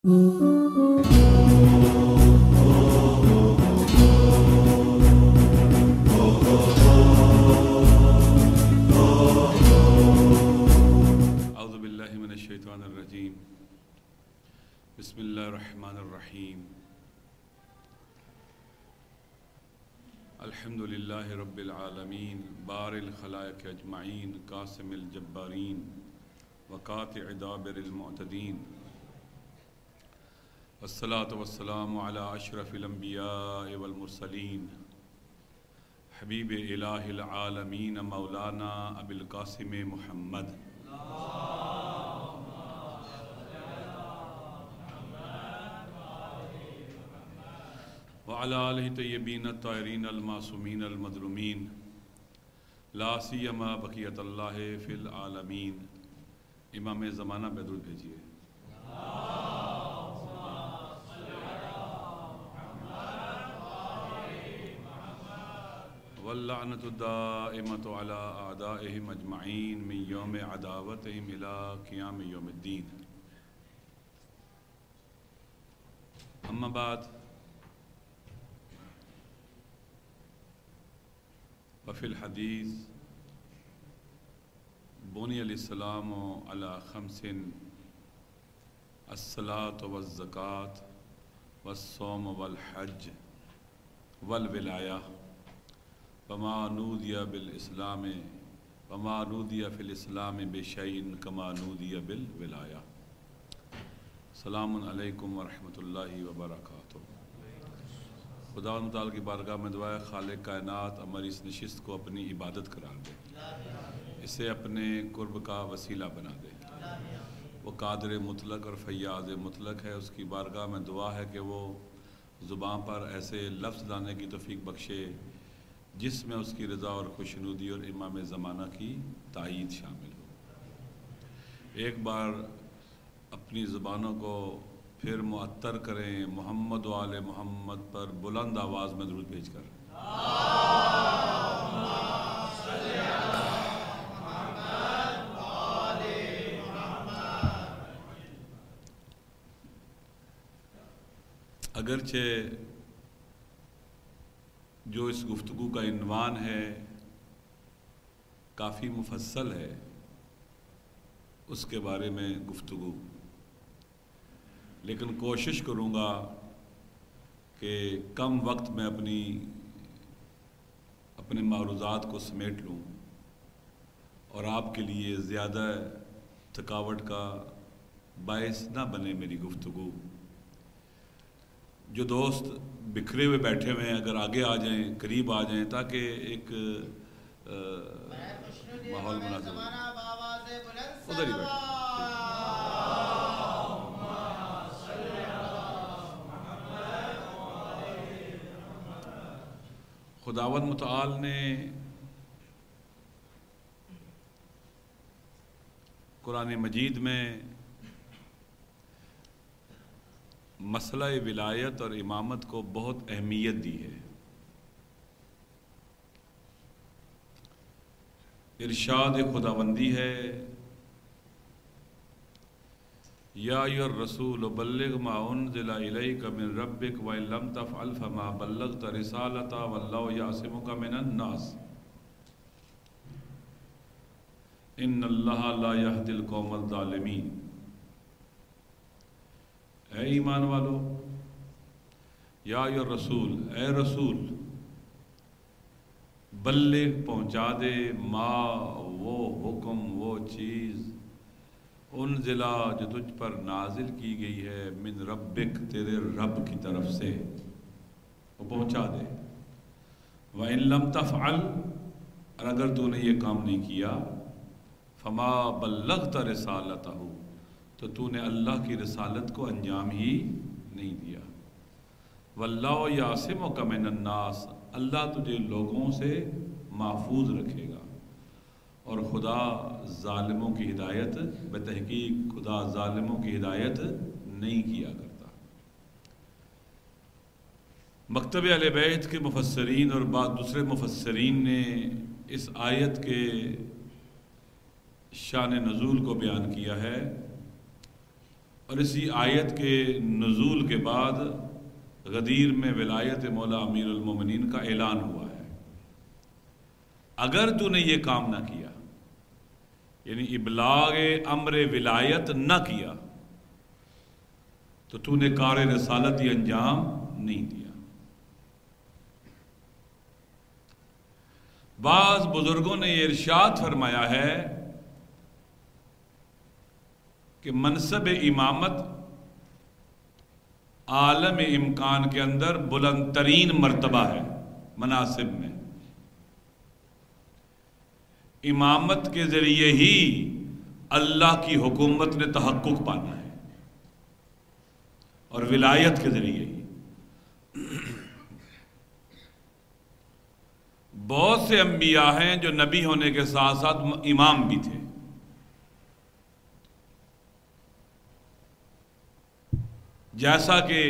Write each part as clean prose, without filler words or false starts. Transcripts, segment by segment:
بسم اللہ الرحمن الرحیم الحمد للہ رب العالمین بار الخلائق اجمعین قاسم الجبارین وقاطع دابر المعتدین والصلاة والسلام علی اشرف الانبیاء والمرسلین حبیب الہ العالمین مولانا ابی القاسم محمد وعلى آلہ طیبین الطاہرین المعصومین المظلومین لا سیما بقیت اللہ فی العالمین۔ امام زمانہ پہ درود بھیجیے۔ واللعنۃ الدائمۃ علی اعدائہم اجمعین من یوم عداوتہم الی قیام یوم الدین۔ اما بعد وفی الحدیث بنی الاسلام علی خمس الصلاۃ والزکاۃ والصوم والحج والولایہ وما نودی بالاسلام وما نودی فی الاسلام بشیء کما نودی بالولایہ۔ السلام علیکم ورحمۃ اللہ وبرکاتہ۔ خدا متعال کی بارگاہ میں دعا ہے خالق کائنات ہماری اس نشست کو اپنی عبادت قرار دے، اسے اپنے قرب کا وسیلہ بنا دے۔ وہ قادر مطلق اور فیاض مطلق ہے، اس کی بارگاہ میں دعا ہے کہ وہ زبان پر ایسے لفظ لانے کی توفیق بخشے جس میں اس کی رضا اور خوشنودی اور امام زمانہ کی تائید شامل ہو۔ ایک بار اپنی زبانوں کو پھر معطر کریں محمد و آل محمد پر بلند آواز میں درود بھیج کر۔ اگرچہ جو اس گفتگو کا عنوان ہے کافی مفصل ہے، اس کے بارے میں گفتگو، لیکن کوشش کروں گا کہ کم وقت میں اپنے معروضات کو سمیٹ لوں اور آپ کے لیے زیادہ تھکاوٹ کا باعث نہ بنے میری گفتگو۔ جو دوست بکھرے ہوئے بیٹھے ہوئے ہیں اگر آگے آ جائیں، قریب آ جائیں تاکہ ایک ماحول مناسب ہو۔ ادھر ہی بیٹھے۔ خداوند متعال نے قرآن مجید میں مسئلہ ولایت اور امامت کو بہت اہمیت دی ہے۔ ارشاد خداوندی ہے یا ایھا الرسول بلغ ما انزل الیک من ربک وان لم تفعل فما بلغت رسالتہ واللہ یعصمک من الناس ان اللہ لا یہدی القوم الظالمین۔ اے ایمان والو، یا ایھا الرسول، اے رسول، بلغ پہنچا دے ما وہ حکم وہ چیز انزلہ جو تجھ پر نازل کی گئی ہے من ربک تیرے رب کی طرف سے، وہ پہنچا دے۔ وَإِن لَمْ تَفْعَلْ، اور اگر تو نے یہ کام نہیں کیا، فَمَا بَلَّغْتَ رِسَالَتَهُ، تو تو نے اللہ کی رسالت کو انجام ہی نہیں دیا۔ وَاللَّهُ يَعْصِمُكَ مِنَ النَّاسِ، اللہ تجھے لوگوں سے محفوظ رکھے گا، اور خدا ظالموں کی ہدایت، بتحقیق خدا ظالموں کی ہدایت نہیں کیا کرتا۔ مکتب اہل بیت کے مفسرین اور بعض دوسرے مفسرین نے اس آیت کے شان نزول کو بیان کیا ہے اور اسی آیت کے نزول کے بعد غدیر میں ولایت مولا امیر المومنین کا اعلان ہوا ہے۔ اگر تو نے یہ کام نہ کیا، یعنی ابلاغ امر ولایت نہ کیا، تو نے کار رسالتی انجام نہیں دیا۔ بعض بزرگوں نے یہ ارشاد فرمایا ہے کہ منصب امامت عالم امکان کے اندر بلند ترین مرتبہ ہے مناصب میں۔ امامت کے ذریعے ہی اللہ کی حکومت نے تحقق پانا ہے، اور ولایت کے ذریعے ہی۔ بہت سے انبیاء ہیں جو نبی ہونے کے ساتھ ساتھ امام بھی تھے۔ جیسا کہ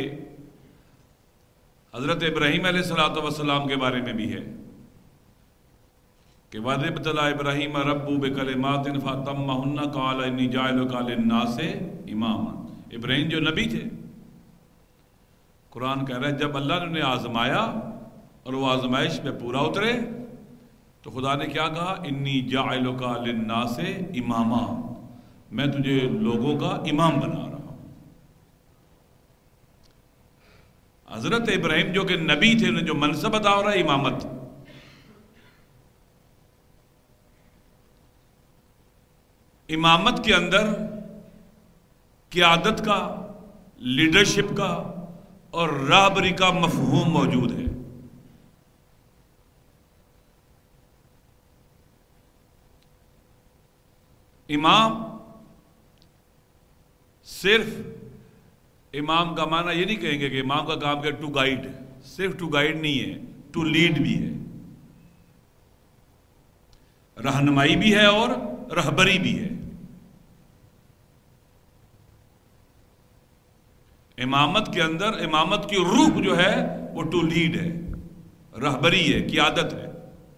حضرت ابراہیم علیہ الصلوۃ والسلام کے بارے میں بھی ہے کہ وَإِذِ ابْتَلَىٰ إِبْرَاهِيمَ رَبُّهُ بِكَلِمَاتٍ فَأَتَمَّهُنَّ قَالَ إِنِّي جَاعِلُكَ لِلنَّاسِ إِمَامًا۔ ابراہیم جو نبی تھے، قرآن کہہ رہا ہے جب اللہ نے انہیں آزمایا اور وہ آزمائش پہ پورا اترے تو خدا نے کیا کہا، انی جاعلک للناس اماما، میں تجھے لوگوں کا امام بنا رہا ہوں۔ حضرت ابراہیم جو کہ نبی تھے، انہیں جو منصب عطا ہو رہا ہے امامت، امامت کے اندر قیادت کا، لیڈرشپ کا اور رہبری کا مفہوم موجود ہے۔ امام صرف امام کا معنی یہ نہیں کہیں گے کہ امام کا کام کیا ٹو گائیڈ، صرف ٹو گائیڈ نہیں ہے، ٹو لیڈ بھی ہے، رہنمائی بھی ہے اور رہبری بھی ہے۔ امامت کے اندر امامت کی روح جو ہے وہ ٹو لیڈ ہے، رہبری ہے، قیادت ہے۔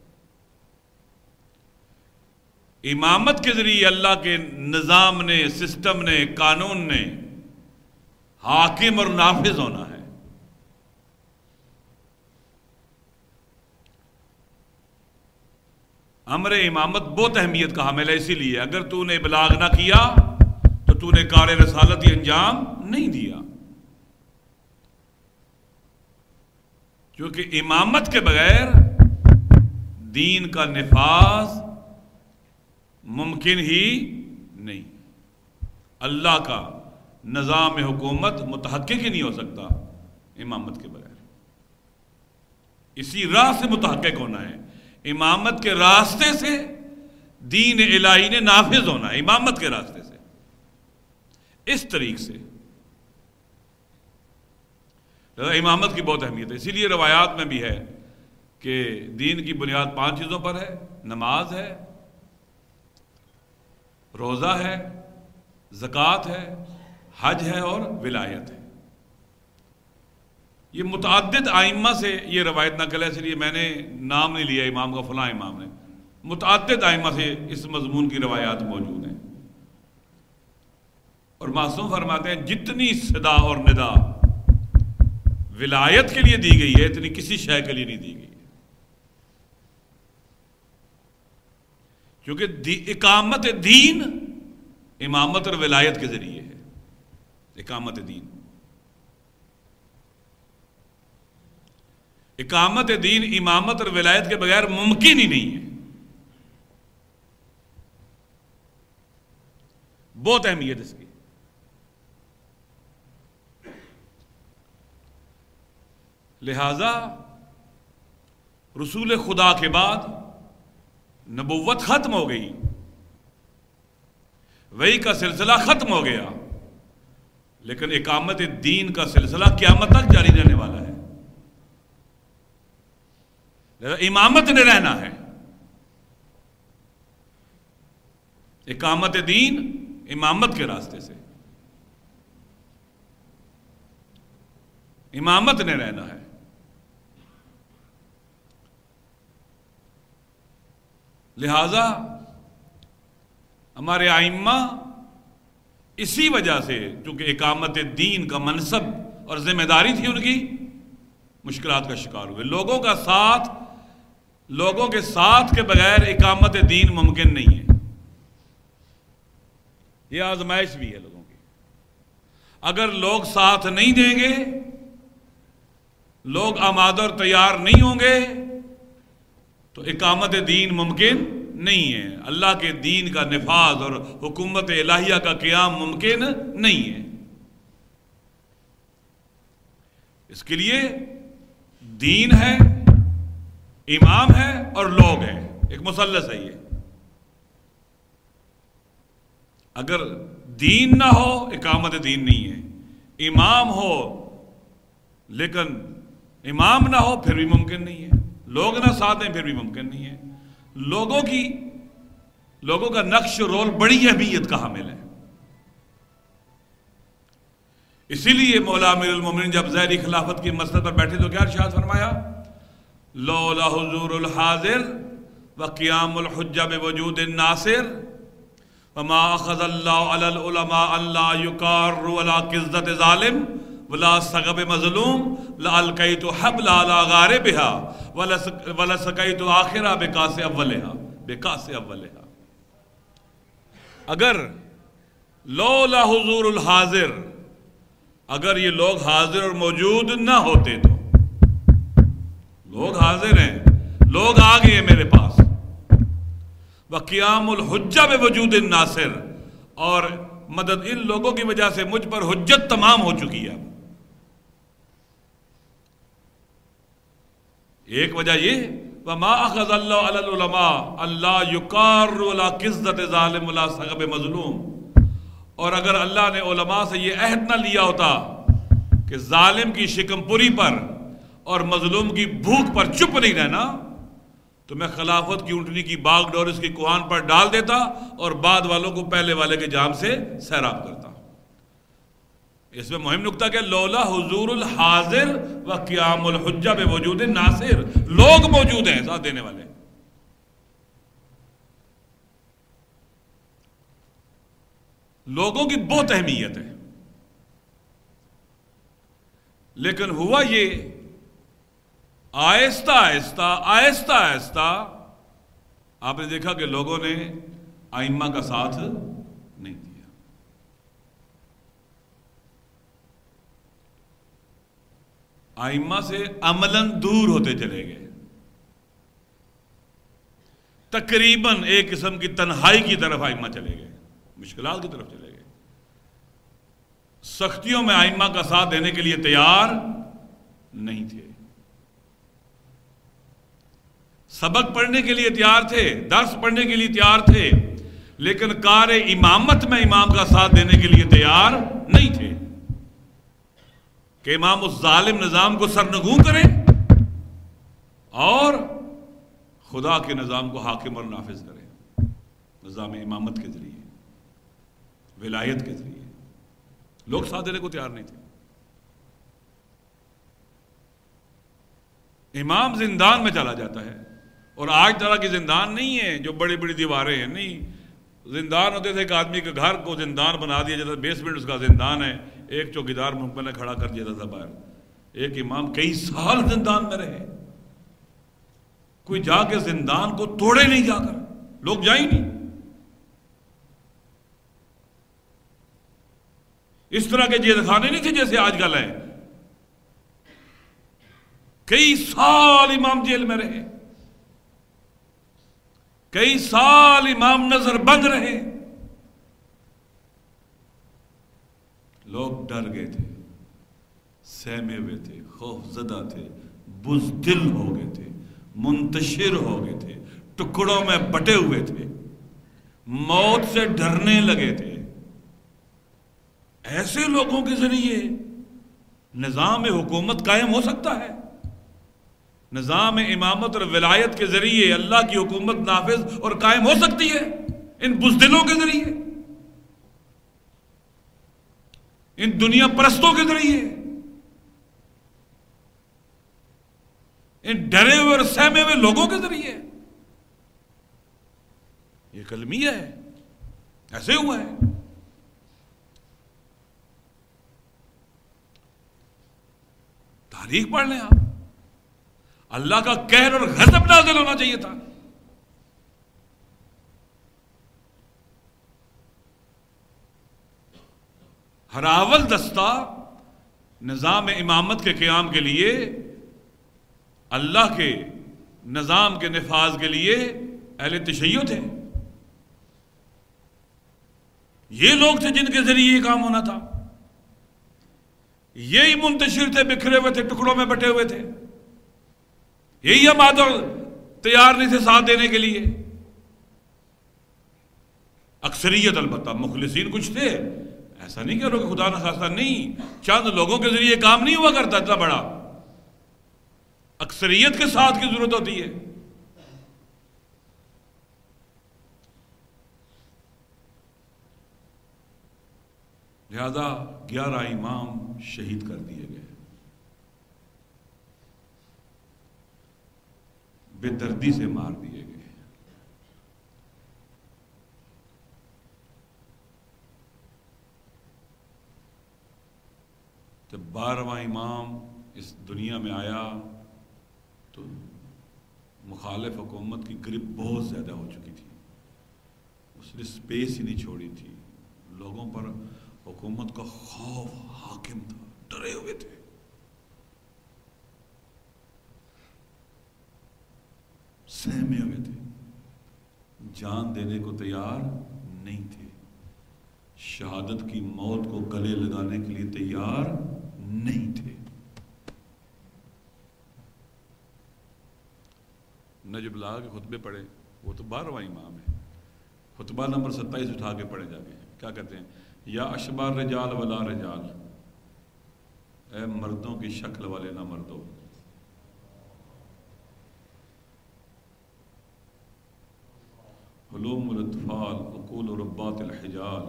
امامت کے ذریعے اللہ کے نظام نے، سسٹم نے، قانون نے حاکم اور نافذ ہونا ہے۔ امر امامت بہت اہمیت کا حامل ہے، اسی لیے اگر تو نے ابلاغ نہ کیا تو نے کار رسالتی انجام نہیں دیا، کیونکہ امامت کے بغیر دین کا نفاذ ممکن ہی نہیں۔ اللہ کا نظام حکومت متحقق ہی نہیں ہو سکتا امامت کے بغیر۔ اسی راہ سے متحقق ہونا ہے، امامت کے راستے سے دین الہی نے نافذ ہونا ہے، امامت کے راستے سے، اس طریق سے۔ امامت کی بہت اہمیت ہے، اسی لیے روایات میں بھی ہے کہ دین کی بنیاد 5 چیزوں پر ہے، نماز ہے، روزہ ہے، زکوٰۃ ہے، حج ہے اور ولایت ہے۔ یہ متعدد ائمہ سے یہ روایت نقل ہے، اس لیے میں نے نام نہیں لیا امام کا فلاں امام نے، متعدد ائمہ سے اس مضمون کی روایات موجود ہیں۔ اور معصوم فرماتے ہیں جتنی صدا اور ندا ولایت کے لیے دی گئی ہے اتنی کسی شے کے لیے نہیں دی گئی ہے، کیونکہ اقامت دین امامت اور ولایت کے ذریعے ہے۔ اقامت دین، اقامت دین امامت اور ولایت کے بغیر ممکن ہی نہیں ہے۔ بہت اہمیت اس کی۔ لہذا رسول خدا کے بعد نبوت ختم ہو گئی، وحی کا سلسلہ ختم ہو گیا، لیکن اقامت دین کا سلسلہ قیامت تک جاری رہنے والا ہے۔ امامت نے رہنا ہے، اقامت دین امامت کے راستے سے، امامت نے رہنا ہے۔ لہذا ہمارے ائمہ اسی وجہ سے چونکہ اقامت دین کا منصب اور ذمہ داری تھی ان کی، مشکلات کا شکار ہوئے۔ لوگوں کے ساتھ کے بغیر اقامت دین ممکن نہیں ہے۔ یہ آزمائش بھی ہے لوگوں کی۔ اگر لوگ ساتھ نہیں دیں گے، لوگ آمادہ اور تیار نہیں ہوں گے، تو اقامت دین ممکن نہیں ہے، اللہ کے دین کا نفاذ اور حکومت الہیہ کا قیام ممکن نہیں ہے۔ اس کے لیے دین ہے، امام ہے اور لوگ ہیں، ایک مثلث ہے یہ۔ اگر دین نہ ہو اقامت دین نہیں ہے، امام ہو لیکن امام نہ ہو پھر بھی ممکن نہیں ہے، لوگ نہ ساتھ ہیں پھر بھی ممکن نہیں ہے۔ لوگوں کا نقش و رول بڑی اہمیت کا حامل ہے۔ اسی لیے مولا امیر المومنین جب ظاہری خلافت کی مسند پر بیٹھے تو کیا ارشاد فرمایا؟ لولا حضور الحاضر وقیام الحجہ بوجود الناصر وما اخذ اللہ علی العلماء اللہ یکار ولا قزت ظالم ولا سغب مظلوم لالقیت حبل علی غاربها ولسقیت آخرہ بکاس اولها۔ اگر لولا حضور الحاضر، اگر یہ لوگ حاضر اور موجود نہ ہوتے تو، لوگ حاضر ہیں، لوگ آ گئے ہیں میرے پاس، وقیام الحجہ بوجود الناصر، اور مدد ان لوگوں کی وجہ سے مجھ پر حجت تمام ہو چکی ہے۔ ایک وجہ یہ وما اخذ اللہ علی العلماء اللہ یکار ولا قزت ظالم ولا سغب مظلوم، اور اگر اللہ نے علماء سے یہ عہد نہ لیا ہوتا کہ ظالم کی شکم پوری پر اور مظلوم کی بھوک پر چپ نہیں رہنا، تو میں خلافت کی اونٹنی کی باغ ڈور اس کی کوہان پر ڈال دیتا اور بعد والوں کو پہلے والے کے جام سے سیراب کرتا۔ اس میں مہم نکتہ کہ لولا حضور الحاضر وقیام الحجہ بوجود الناصر، لوگ موجود ہیں ساتھ دینے والے۔ لوگوں کی بہت اہمیت ہے، لیکن ہوا یہ آہستہ آہستہ آپ نے دیکھا کہ لوگوں نے ائمہ کا ساتھ نہیں دیا۔ ائمہ سے عملاً دور ہوتے چلے گئے، تقریباً ایک قسم کی تنہائی کی طرف ائمہ چلے گئے، مشکلات کی طرف چلے گئے، سختیوں میں ائمہ کا ساتھ دینے کے لیے تیار نہیں تھے، سبق پڑھنے کے لیے تیار تھے، درس پڑھنے کے لیے تیار تھے، لیکن کار امامت میں امام کا ساتھ دینے کے لیے تیار نہیں تھے کہ امام اس ظالم نظام کو سرنگوں کرے اور خدا کے نظام کو حاکم اور نافذ کرے، نظام امامت کے ذریعے، ولایت کے ذریعے۔ لوگ ساتھ دینے کو تیار نہیں تھے۔ امام زندان میں چلا جاتا ہے، اور آج طرح کی زندان نہیں ہے جو بڑی بڑی دیواریں ہیں، نہیں، زندان ہوتے تھے کہ آدمی کے گھر کو زندان بنا دیا جاتا، بیسمنٹ اس کا زندان ہے، ایک چوکیدار منہ نے کھڑا کر دیا تھا باہر۔ ایک امام کئی سال زندان میں رہے، کوئی جا کے زندان کو توڑے نہیں، جا کر لوگ جائیں نہیں۔ اس طرح کے جیل خانے نہیں تھے جیسے آج کل ہیں، کئی سال امام جیل میں رہے، کئی سال امام نظر بند رہے، لوگ ڈر گئے تھے، سہمے ہوئے تھے، خوف زدہ تھے، بزدل ہو گئے تھے، منتشر ہو گئے تھے، ٹکڑوں میں بٹے ہوئے تھے، موت سے ڈرنے لگے تھے۔ ایسے لوگوں کے ذریعے نظام حکومت قائم ہو سکتا ہے؟ نظام امامت اور ولایت کے ذریعے اللہ کی حکومت نافذ اور قائم ہو سکتی ہے ان بزدلوں کے ذریعے، ان دنیا پرستوں کے ذریعے، ان ڈرے ہوئے اور سہمے ہوئے لوگوں کے ذریعے؟ یہ کلمیہ ہے، ایسے ہوا ہے۔ تاریخ پڑھ لیں آپ. اللہ کا قہر اور غضب نازل ہونا چاہیے تھا. ہراول دستہ نظام امامت کے قیام کے لیے، اللہ کے نظام کے نفاذ کے لیے اہل تشیع تھے. یہ لوگ تھے جن کے ذریعے یہ کام ہونا تھا. یہی منتشر تھے، بکھرے ہوئے تھے، ٹکڑوں میں بٹے ہوئے تھے. یہی عمادر تیار نہیں تھے ساتھ دینے کے لیے. اکثریت البتہ مخلصین کچھ تھے. ایسا نہیں کہ خدا نہ خواستہ نہیں، چند لوگوں کے ذریعے کام نہیں ہوا کرتا اتنا بڑا. اکثریت کے ساتھ کی ضرورت ہوتی ہے. لہذا 11 امام شہید کر دیے گئے. بے دردی سے مار دیے گئے. جب 12واں امام اس دنیا میں آیا تو مخالف حکومت کی گرپ بہت زیادہ ہو چکی تھی. اس نے سپیس ہی نہیں چھوڑی تھی. لوگوں پر حکومت کا خوف حاکم تھا، ڈرے ہوئے تھے. سہمے ہوئے تھے، جان دینے کو تیار نہیں تھے، شہادت کی موت کو گلے لگانے کے لیے تیار نہیں تھے. نجب اللہ کے خطبے پڑھے، وہ تو 12واں امام ہے. خطبہ نمبر 27 اٹھا کے پڑھے جا کے. کیا کہتے ہیں؟ یا اشبار رجال ولا رجال، اے مردوں کی شکل والے نہ مردوں. حلوم الاطفال عقول و ربات الحجال،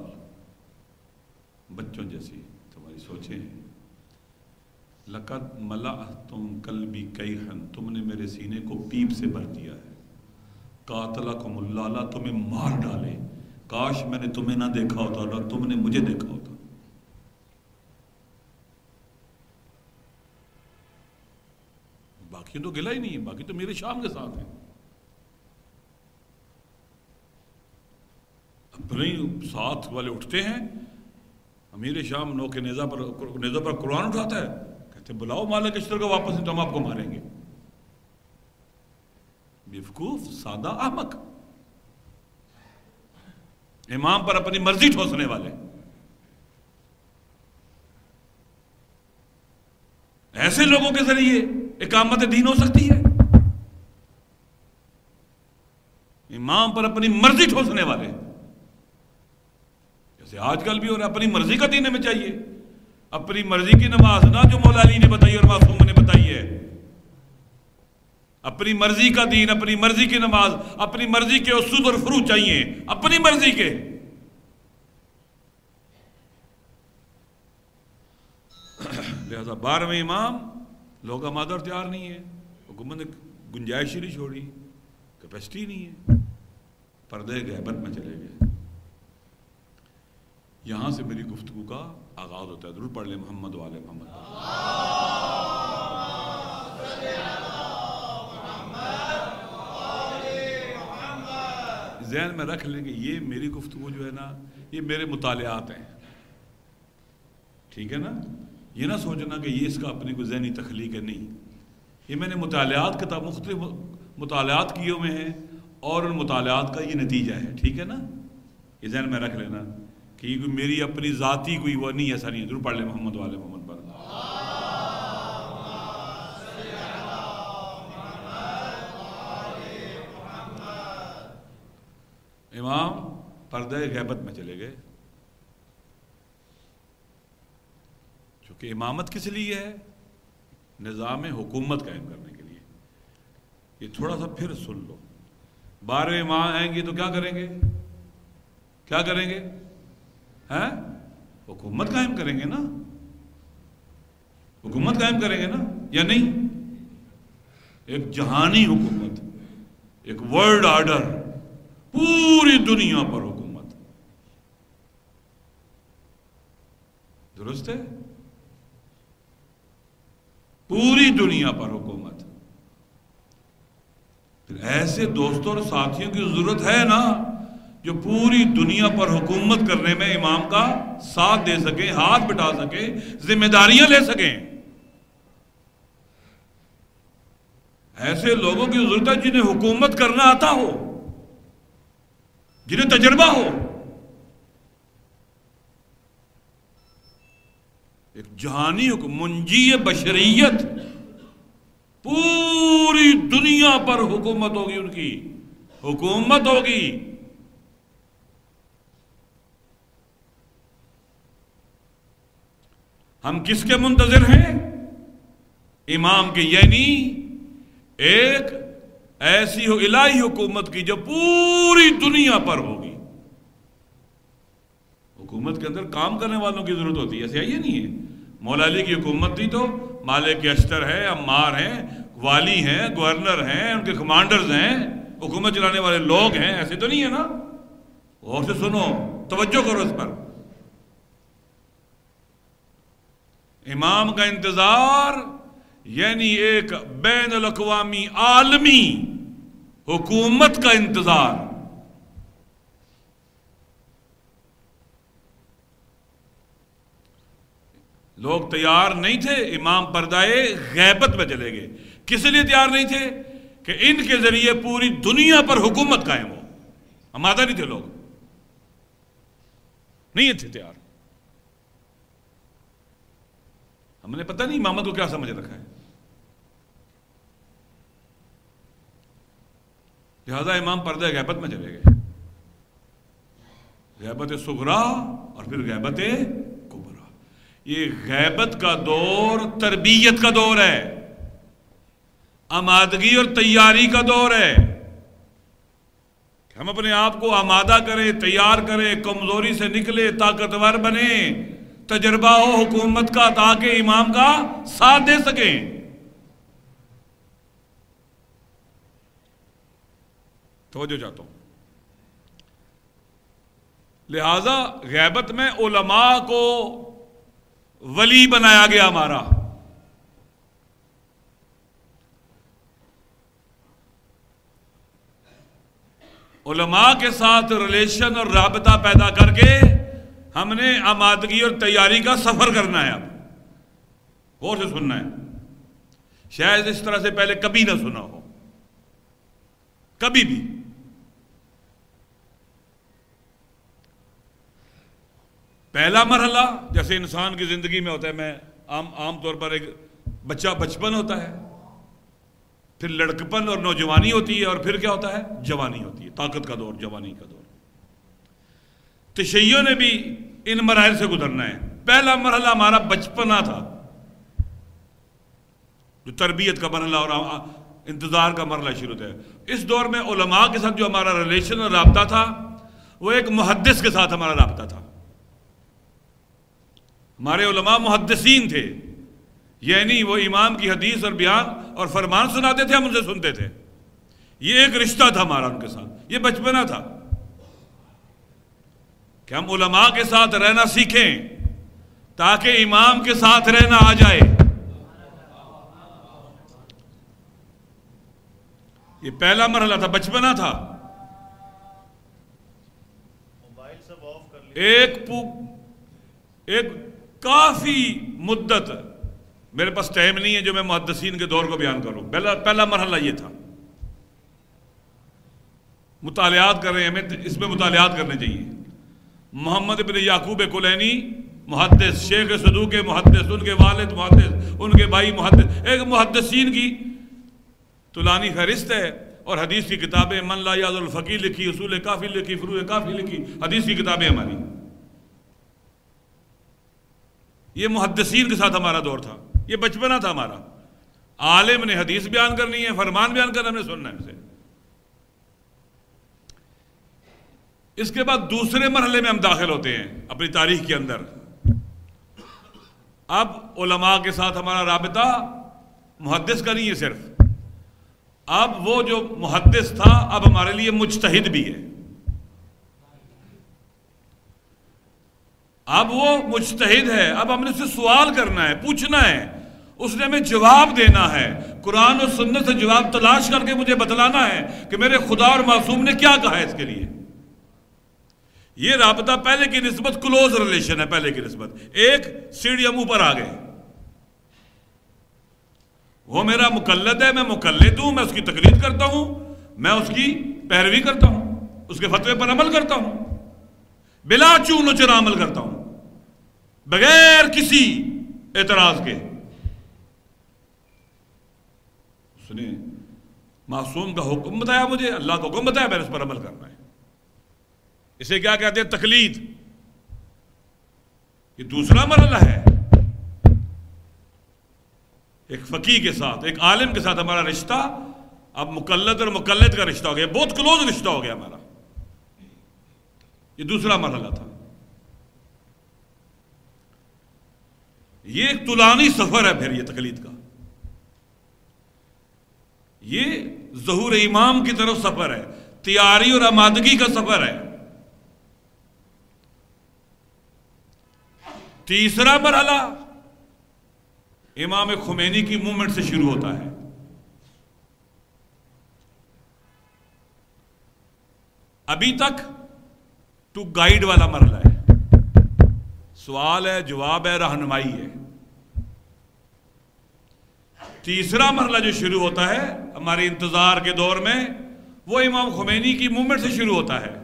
بچوں جیسی تمہاری سوچیں ہیں. لقد ملأتم قلبی کیحن، تم نے میرے سینے کو پیپ سے بھر دیا ہے. قاتلکم اللہ، اللہ تمہیں مار ڈالے. کاش میں نے تمہیں نہ دیکھا ہوتا اور تم نے مجھے دیکھا ہوتا. باقی تو گلا ہی نہیں ہے، باقی تو میرے شام کے ساتھ ہیں. اپنے ساتھ والے اٹھتے ہیں، امیر شام نو کے نیزہ پر قرآن اٹھاتا ہے، کہتے بلاؤ مالک اشتر کو واپس، نہیں تو ہم آپ کو ماریں گے. بیوقوف، سادہ، احمق، امام پر اپنی مرضی ٹھوسنے والے. ایسے لوگوں کے ذریعے اقامت دین ہو سکتی ہے؟ امام پر اپنی مرضی ٹھوسنے والے. جیسے آج کل بھی ہو رہا ہے، اپنی مرضی کا دین ہمیں چاہیے. اپنی مرضی کی نماز نہ جو مولا علی نے بتائی اور معصوم نے بتائی ہے. اپنی مرضی کا دین، اپنی مرضی کی نماز، اپنی مرضی کے اصول اور فروع چاہیے، اپنی مرضی کے. لہذا 12ویں امام لوگ آمادہ اور تیار نہیں ہے. حکومت نے گنجائش ہی نہیں چھوڑی، کیپیسٹی نہیں ہے. پردے غیبت میں چلے گئے. یہاں سے میری گفتگو کا آغاز ہوتا ہے. درود پڑھ لیں محمد و آل محمد. ذہن میں رکھ لیں کہ یہ میری گفتگو جو ہے نا، یہ میرے مطالعات ہیں. ٹھیک ہے نا؟ یہ نہ سوچنا کہ یہ اس کا اپنی کوئی ذہنی تخلیق ہے. نہیں، یہ میں نے مطالعات کتاب مختلف مطالعات کیے ہوئے ہیں اور ان مطالعات کا یہ نتیجہ ہے. ٹھیک ہے نا؟ یہ ذہن میں رکھ لینا کہ یہ کوئی میری اپنی ذاتی کوئی وہ نہیں، ایسا نہیں ہے. ضرور پڑھ لیں محمد و آل محمد پر. امام پردہ غیبت میں چلے گئے. چونکہ امامت کس لیے ہے؟ نظام حکومت قائم کرنے کے لیے. یہ تھوڑا سا پھر سن لو. 12 امام آئیں گے تو کیا کریں گے؟ کیا کریں گے؟ حکومت قائم کریں گے نا. حکومت قائم کریں گے نا یا نہیں؟ ایک جہانی حکومت، ایک ورلڈ آرڈر، پوری دنیا پر حکومت. درست ہے؟ پوری دنیا پر حکومت. پھر ایسے دوستوں اور ساتھیوں کی ضرورت ہے نا جو پوری دنیا پر حکومت کرنے میں امام کا ساتھ دے سکیں, ہاتھ بٹا سکیں, ذمہ داریاں لے سکیں. ایسے لوگوں کی ضرورت ہے جنہیں حکومت کرنا آتا ہو, جنہیں تجربہ ہو. ایک جہانی منجی بشریت, پوری دنیا پر حکومت ہوگی, ان کی حکومت ہوگی. ہم کس کے منتظر ہیں؟ امام کے, یعنی ایک ایسی الہی حکومت کی جو پوری دنیا پر ہوگی. حکومت کے اندر کام کرنے والوں کی ضرورت ہوتی ہے, ایسے یہ نہیں ہے. مولا علی کی حکومت تھی تو مالک اشتر ہے, عمار ہیں, والی ہیں, گورنر ہیں, ان کے کمانڈرز ہیں, حکومت چلانے والے لوگ ہیں, ایسے تو نہیں ہے نا. غور سے سنو, توجہ کرو اس پر. امام کا انتظار یعنی ایک بین الاقوامی عالمی حکومت کا انتظار. لوگ تیار نہیں تھے, امام پردائے غیبت میں چلے گئے. کس لیے تیار نہیں تھے؟ کہ ان کے ذریعے پوری دنیا پر حکومت قائم ہو. آمادہ نہیں تھے لوگ, نہیں تھے تیار. ہم نے پتہ نہیں امامت کو کیا سمجھ رکھا ہے. لہذا امام پردہ غیبت میں چلے گئے. غیبت صغرا اور پھر غیبت کبرا. یہ غیبت کا دور تربیت کا دور ہے, آمادگی اور تیاری کا دور ہے. ہم اپنے آپ کو آمادہ کریں, تیار کریں, کمزوری سے نکلے, طاقتور بنیں, تجربہ ہو حکومت کا تاکہ امام کا ساتھ دے سکیں. توجہ چاہتا ہوں. لہذا غیبت میں علماء کو ولی بنایا گیا. ہمارا علماء کے ساتھ ریلیشن اور رابطہ پیدا کر کے ہم نے آمادگی اور تیاری کا سفر کرنا ہے. اب غور سے سننا ہے, شاید اس طرح سے پہلے کبھی نہ سنا ہو, کبھی بھی. پہلا مرحلہ جیسے انسان کی زندگی میں ہوتا ہے, میں عام طور پر ایک بچہ بچپن ہوتا ہے, پھر لڑکپن اور نوجوانی ہوتی ہے, اور پھر کیا ہوتا ہے؟ جوانی ہوتی ہے, طاقت کا دور, جوانی کا دور. تشیع نے بھی ان مراحل سے گزرنا ہے. پہلا مرحلہ ہمارا بچپنا تھا, جو تربیت کا مرحلہ اور انتظار کا مرحلہ شروع ہے. اس دور میں علماء کے ساتھ جو ہمارا ریلیشن اور رابطہ تھا وہ ایک محدث کے ساتھ ہمارا رابطہ تھا. ہمارے علماء محدثین تھے, یعنی وہ امام کی حدیث اور بیان اور فرمان سناتے تھے, ہم ان سے سنتے تھے. یہ ایک رشتہ تھا ہمارا ان کے ساتھ, یہ بچپنا تھا کہ ہم علماء کے ساتھ رہنا سیکھیں تاکہ امام کے ساتھ رہنا آ جائے. یہ پہلا مرحلہ تھا, بچپنا تھا. ایک کافی مدت, میرے پاس ٹائم نہیں ہے جو میں محدثین کے دور کو بیان کروں. پہلا مرحلہ یہ تھا. مطالعات کر رہے ہیں, ہمیں اس میں مطالعات کرنے چاہیے. محمد بن یعقوب کلینی محدث, شیخ صدوق محدث, ان کے والد محدث, ان کے بھائی محدث, ایک محدثین کی طولانی فہرست ہے. اور حدیث کی کتابیں من لا یعظ الفقی لکھی, اصول کافی لکھی, فروع کافی لکھی, حدیث کی کتابیں ہماری. یہ محدثین کے ساتھ ہمارا دور تھا, یہ بچپنا تھا ہمارا. عالم نے حدیث بیان کرنی ہے, فرمان بیان کرنا, ہم نے سننا ہے اسے. اس کے بعد دوسرے مرحلے میں ہم داخل ہوتے ہیں اپنی تاریخ کے اندر. اب علماء کے ساتھ ہمارا رابطہ محدث کا نہیں ہے صرف, اب وہ جو محدث تھا اب ہمارے لیے مجتہد بھی ہے. اب وہ مجتہد ہے, اب ہم نے اس سے سوال کرنا ہے, پوچھنا ہے, اس نے ہمیں جواب دینا ہے، قرآن و سنت سے جواب تلاش کر کے مجھے بتلانا ہے کہ میرے خدا اور معصوم نے کیا کہا ہے اس کے لیے۔ یہ رابطہ پہلے کی نسبت کلوز ریلیشن ہے، پہلے کی نسبت ایک سیڑھی ہم اوپر آ گئے۔ وہ میرا مقلد ہے، میں مقلد ہوں، میں اس کی تقلید کرتا ہوں، میں اس کی پیروی کرتا ہوں، اس کے فتوے پر عمل کرتا ہوں، بلا چون و چرا عمل کرتا ہوں، بغیر کسی اعتراض کے۔ اس نے معصوم کا حکم بتایا مجھے، اللہ کا حکم بتایا، میں نے اس پر عمل کرنا ہے۔ اسے کیا کہتے ہیں؟ تقلید۔ یہ دوسرا مرحلہ ہے۔ ایک فقیہ کے ساتھ، ایک عالم کے ساتھ ہمارا رشتہ اب مقلد اور مقلد کا رشتہ ہو گیا، بہت کلوز رشتہ ہو گیا ہمارا۔ یہ دوسرا مرحلہ تھا۔ یہ ایک طولانی سفر ہے پھر یہ تقلید کا، یہ ظہور امام کی طرف سفر ہے، تیاری اور آمادگی کا سفر ہے۔ تیسرا مرحلہ امام خمینی کی موومنٹ سے شروع ہوتا ہے۔ ابھی تک ٹو گائیڈ والا مرحلہ ہے، سوال ہے، جواب ہے، رہنمائی ہے۔ تیسرا مرحلہ جو شروع ہوتا ہے ہمارے انتظار کے دور میں، وہ امام خمینی کی موومنٹ سے شروع ہوتا ہے۔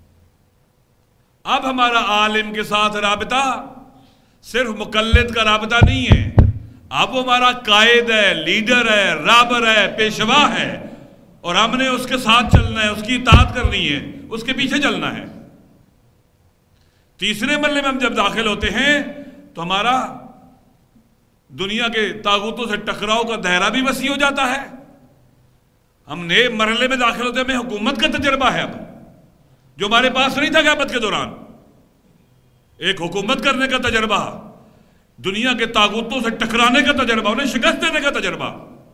اب ہمارا عالم کے ساتھ رابطہ صرف مقلد کا رابطہ نہیں ہے، اب وہ ہمارا قائد ہے، لیڈر ہے، رابر ہے، پیشوا ہے، اور ہم نے اس کے ساتھ چلنا ہے، اس کی اطاعت کرنی ہے، اس کے پیچھے چلنا ہے۔ تیسرے مرحلے میں ہم جب داخل ہوتے ہیں تو ہمارا دنیا کے طاغوتوں سے ٹکراؤ کا دائرہ بھی وسیع ہو جاتا ہے۔ ہم نئے مرحلے میں داخل ہوتے ہیں، ہمیں حکومت کا تجربہ ہے اب، جو ہمارے پاس نہیں تھا غیبت کے دوران۔ ایک حکومت کرنے کا تجربہ، دنیا کے طاغوتوں سے ٹکرانے کا تجربہ، انہیں شکست دینے کا تجربہ۔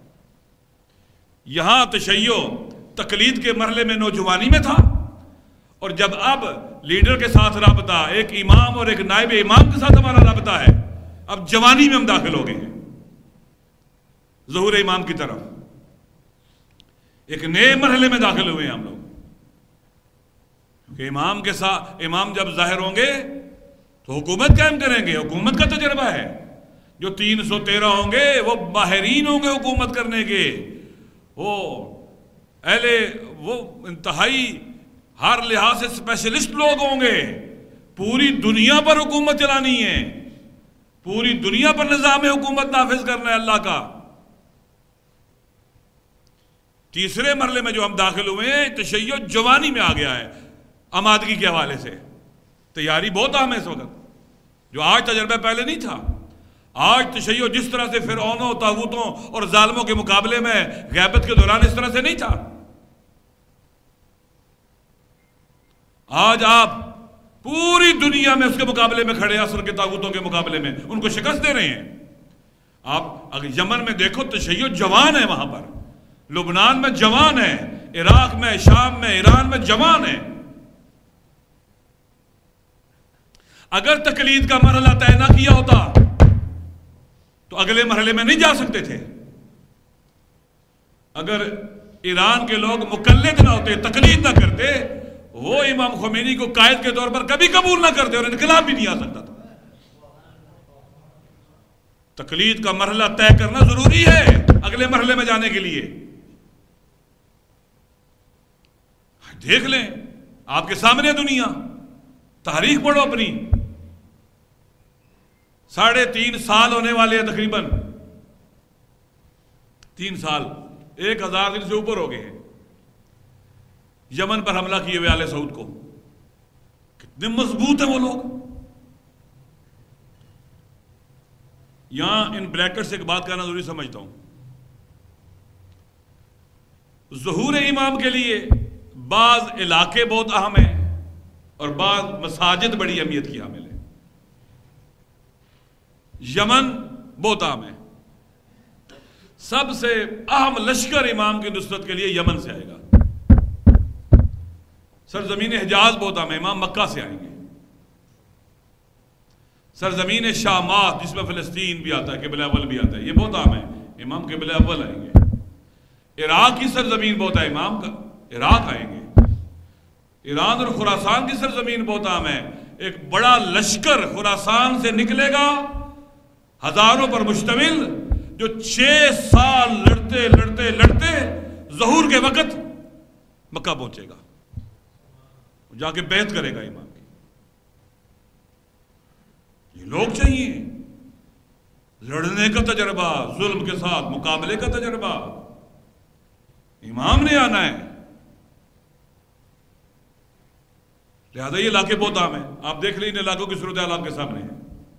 یہاں تشیع تقلید کے مرحلے میں نوجوانی میں تھا، اور جب اب لیڈر کے ساتھ رابطہ، ایک امام اور ایک نائب امام کے ساتھ ہمارا رابطہ ہے، اب جوانی میں ہم داخل ہو گئے ہیں ظہور امام کی طرف، ایک نئے مرحلے میں داخل ہوئے ہیں ہم لوگ۔ کیونکہ امام کے ساتھ، امام جب ظاہر ہوں گے تو حکومت قائم کریں گے، حکومت کا تجربہ ہے۔ جو 313 ہوں گے وہ ماہرین ہوں گے حکومت کرنے کے، وہ انتہائی ہر لحاظ سے اسپیشلسٹ لوگ ہوں گے، پوری دنیا پر حکومت چلانی ہے، پوری دنیا پر نظام حکومت نافذ کرنا ہے اللہ کا۔ تیسرے مرحلے میں جو ہم داخل ہوئے ہیں، تشیع جوانی میں آ گیا ہے۔ آمادگی کے حوالے سے تیاری بہت اہم ہے اس وقت، جو آج تجربہ پہلے نہیں تھا۔ آج تشیع جس طرح سے فرعونوں، طاغوتوں اور ظالموں کے مقابلے میں غیبت کے دوران اس طرح سے نہیں تھا۔ آج آپ پوری دنیا میں اس کے مقابلے میں کھڑے، عصر کے طاغوتوں کے مقابلے میں ان کو شکست دے رہے ہیں۔ آپ اگر یمن میں دیکھو تشیع جوان ہے، وہاں پر لبنان میں جوان ہے، عراق میں، شام میں، ایران میں جوان ہے۔ اگر تقلید کا مرحلہ طے نہ کیا ہوتا تو اگلے مرحلے میں نہیں جا سکتے تھے۔ اگر ایران کے لوگ مقلد نہ ہوتے، تقلید نہ کرتے، وہ امام خمینی کو قائد کے طور پر کبھی قبول نہ کرتے اور انقلاب بھی نہیں آ سکتا تھا۔ تقلید کا مرحلہ طے کرنا ضروری ہے اگلے مرحلے میں جانے کے لیے۔ دیکھ لیں، آپ کے سامنے دنیا، تاریخ پڑھو اپنی، 3.5 سال ہونے والے ہیں، تقریباً 3 سال، 1000 دن سے اوپر ہو گئے ہیں یمن پر حملہ کیے ہوئے آل سعود کو۔ کتنے مضبوط ہیں وہ لوگ۔ یہاں ان بریکٹ سے ایک بات کرنا ضروری سمجھتا ہوں، ظہور امام کے لیے بعض علاقے بہت اہم ہیں اور بعض مساجد بڑی اہمیت کی حامل ہیں۔ یمن بہت اہم ہے، سب سے اہم لشکر امام کی نصرت کے لیے یمن سے آئے گا۔ سرزمین حجاز بہت اہم ہے، امام مکہ سے آئیں گے۔ سرزمین شامات جس میں فلسطین بھی آتا ہے، قبلہ اول بھی آتا ہے، یہ بہت عام ہے، امام قبلہ اول آئیں گے۔ عراق کی سرزمین بہت ہے، امام کا عراق آئیں گے۔ ایران اور خراسان کی سرزمین بہت عام ہے، ایک بڑا لشکر خراسان سے نکلے گا، ہزاروں پر مشتمل، جو 6 سال لڑتے لڑتے لڑتے ظہور کے وقت مکہ پہنچے گا، جا کے بیعت کرے گا امام کی۔ یہ لوگ چاہیے، لڑنے کا تجربہ، ظلم کے ساتھ مقابلے کا تجربہ، امام نے آنا ہے۔ لہذا یہ علاقے بہت عام ہیں، آپ دیکھ لیں ان علاقوں کی صورتحال آپ کے سامنے ہے۔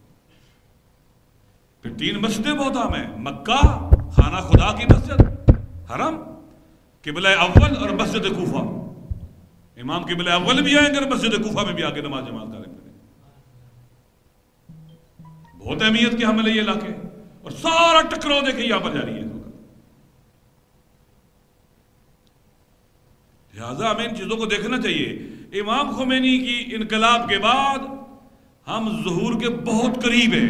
پھر 3 مسجدیں بہت عام ہیں، مکہ، خانہ خدا کی مسجد، حرم، قبلہ اول اور مسجد کوفہ۔ امام قبلہ اول بھی آئیں گے اور مسجد کوفہ میں بھی آ کے نماز جماعت کریں گے۔ بہت اہمیت کے حامل ہے یہ علاقے، اور سارا ٹکراؤ دیکھیں یہاں پر جاری ہے۔ لہذا ہمیں ان چیزوں کو دیکھنا چاہیے۔ امام خمینی کی انقلاب کے بعد ہم ظہور کے بہت قریب ہیں۔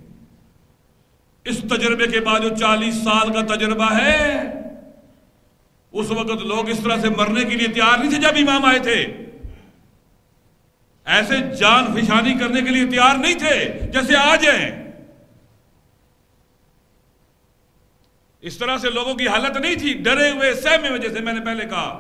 اس تجربے کے بعد جو 40 سال کا تجربہ ہے، اس وقت لوگ اس طرح سے مرنے کے لیے تیار نہیں تھے جب امام آئے تھے، ایسے جان فشانی کرنے کے لیے تیار نہیں تھے جیسے آج ہیں۔ اس طرح سے لوگوں کی حالت نہیں تھی، ڈرے ہوئے سہمے ہوئے، جیسے میں نے پہلے کہا۔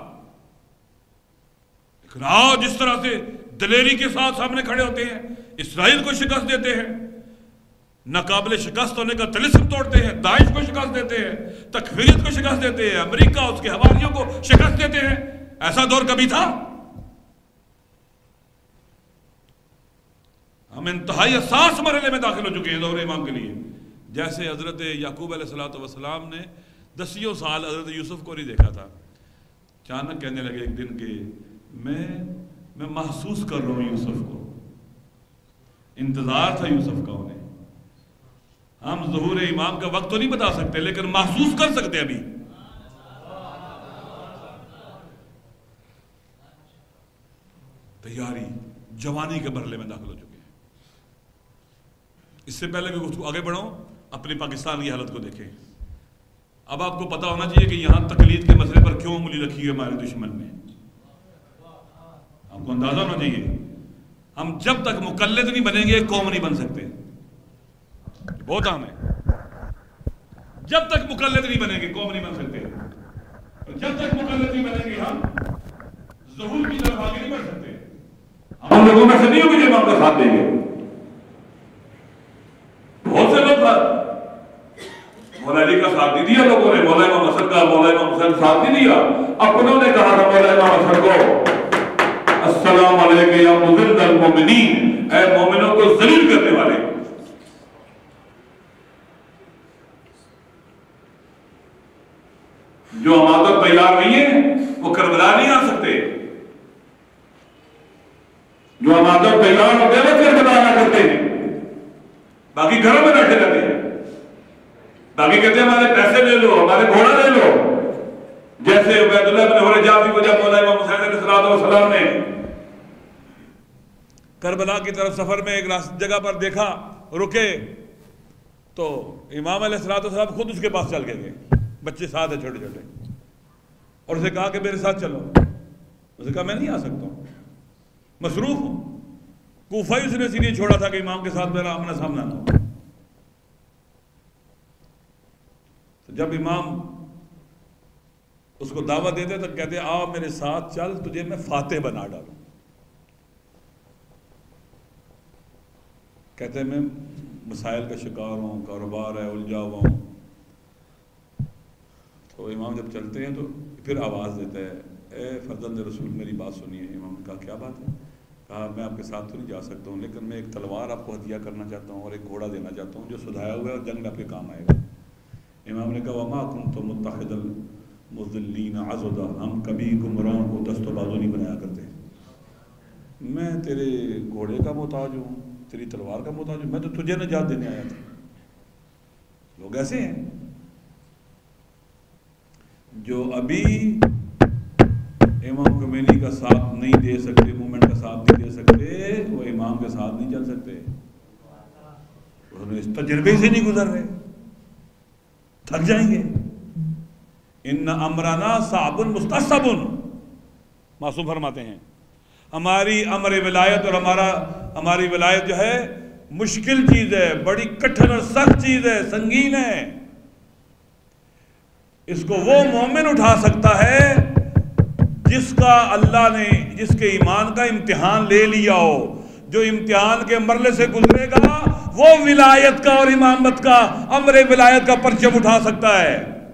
لیکن آج جس طرح سے دلیری کے ساتھ سامنے کھڑے ہوتے ہیں، اسرائیل کو شکست دیتے ہیں، ناقابل شکست ہونے کا طلسم توڑتے ہیں، داعش کو شکست دیتے ہیں، تکفیریت کو شکست دیتے ہیں، امریکہ اس کے حواریوں کو شکست دیتے ہیں۔ ایسا دور کبھی تھا؟ ہم انتہائی حساس مرحلے میں داخل ہو چکے ہیں دور امام کے لیے۔ جیسے حضرت یعقوب علیہ السلام نے 10 سال حضرت یوسف کو نہیں دیکھا تھا، اچانک کہنے لگے ایک دن کہ میں محسوس کر رہا ہوں یوسف کو۔ انتظار تھا یوسف کا انہیں۔ ہم ظہور امام کا وقت تو نہیں بتا سکتے، لیکن محسوس کر سکتے ابھی۔ تیاری جوانی کے مرحلے میں داخل ہو چکے ہیں۔ اس سے پہلے کہ گفتگو آگے بڑھوں، اپنے پاکستان کی حالت کو دیکھیں۔ اب آپ کو پتا ہونا چاہیے کہ یہاں تقلید کے مسئلے پر کیوں انگلی رکھی ہوئی ہمارے دشمن نے۔ آپ کو اندازہ ہونا چاہیے، ہم جب تک مقلد نہیں بنیں گے قوم نہیں بن سکتے۔ بہت عام ہے، جب تک مقلد نہیں بنیں گے قوم نہیں بن سکتے، اور جب تک مقلد نہیں بنیں گے ہم ظہور کی طرف آگے نہیں بڑھ سکتے۔ ہم لوگوں میں سے نہیں ہوگی جو امام کا ساتھ دیں گے۔ بہت سے لوگ مولا علی کا ساتھ نہیں دیا لوگوں نے، مولا امام حسن کا، مولا امام حسین کا ساتھ نہیں دیا۔ اپنوں نے کہا تھا مولا امام حسن کو، السلام علیکم یا مذل المومنین، اے مومنوں کو ذلیل کرنے والے۔ جو امامت تیار نہیں ہے وہ کربلا نہیں آ سکتے، جو امامت تیار ہوتے ہیں وہ کربلا نہ کرتے ہیں، باقی گھروں میں بیٹھے رہتے ہیں، باقی کہتے ہیں ہمارے پیسے لے لو، ہمارے گھوڑا لے لو۔ جیسے عبیداللہ بن حرجافی کو جب مولا امام حسین علیہ السلام نے کربلا کی طرف سفر میں ایک جگہ پر دیکھا، رکے، تو امام علیہ السلام خود اس کے پاس چل گئے، بچے ساتھ ہیں چھوٹے چھوٹے، اور اسے کہا کہ میرے ساتھ چلو۔ اسے کہا میں نہیں آ سکتا ہوں، مصروف ہوں۔ کوفہ ہی اس نے اسی لیے چھوڑا تھا کہ امام کے ساتھ میرا آمنا سامنا نہ ہو۔ تو جب امام اس کو دعوت دیتے تو کہتے آ میرے ساتھ چل، تجھے میں فاتح بنا ڈالوں۔ کہتے میں مسائل کا شکار ہوں، کاروبار ہے، الجھا ہوا ہوں۔ تو امام جب چلتے ہیں تو پھر آواز دیتا ہے، اے فرزند رسول میری بات سنیے۔ امام نے کہا کیا بات ہے؟ کہا میں آپ کے ساتھ تو نہیں جا سکتا ہوں، لیکن میں ایک تلوار آپ کو ہدیہ کرنا چاہتا ہوں اور ایک گھوڑا دینا چاہتا ہوں جو سدھایا ہوا ہے اور جنگ میں آپ کے کام آئے گا۔ امام نے کہا وما کنت متخذ المضلین عضدا، ہم کبھی گمراہوں کو دست و بازو نہیں بنایا کرتے۔ میں تیرے گھوڑے کا محتاج ہوں، تیری تلوار کا محتاج ہوں، میں تو تجھے نجات دینے آیا تھا۔ لوگ ایسے ہیں جو ابھی امام خمینی کا ساتھ نہیں دے سکتے، مومنٹ کا ساتھ نہیں دے سکتے، وہ امام کے ساتھ نہیں چل سکتے۔ انہوں اس تجربے سے نہیں گزر رہے، تھک جائیں گے. ان امرنا صعب مستصعب، معصوم فرماتے ہیں ہماری امر ولایت اور ہماری ولایت جو ہے مشکل چیز ہے، بڑی کٹھن اور سخت چیز ہے، سنگین ہے. اس کو وہ مومن اٹھا سکتا ہے جس کا اللہ نے، جس کے ایمان کا امتحان لے لیا ہو. جو امتحان کے مرحلے سے گزرے گا وہ ولایت کا اور امامت کا، امر ولایت کا پرچم اٹھا سکتا ہے.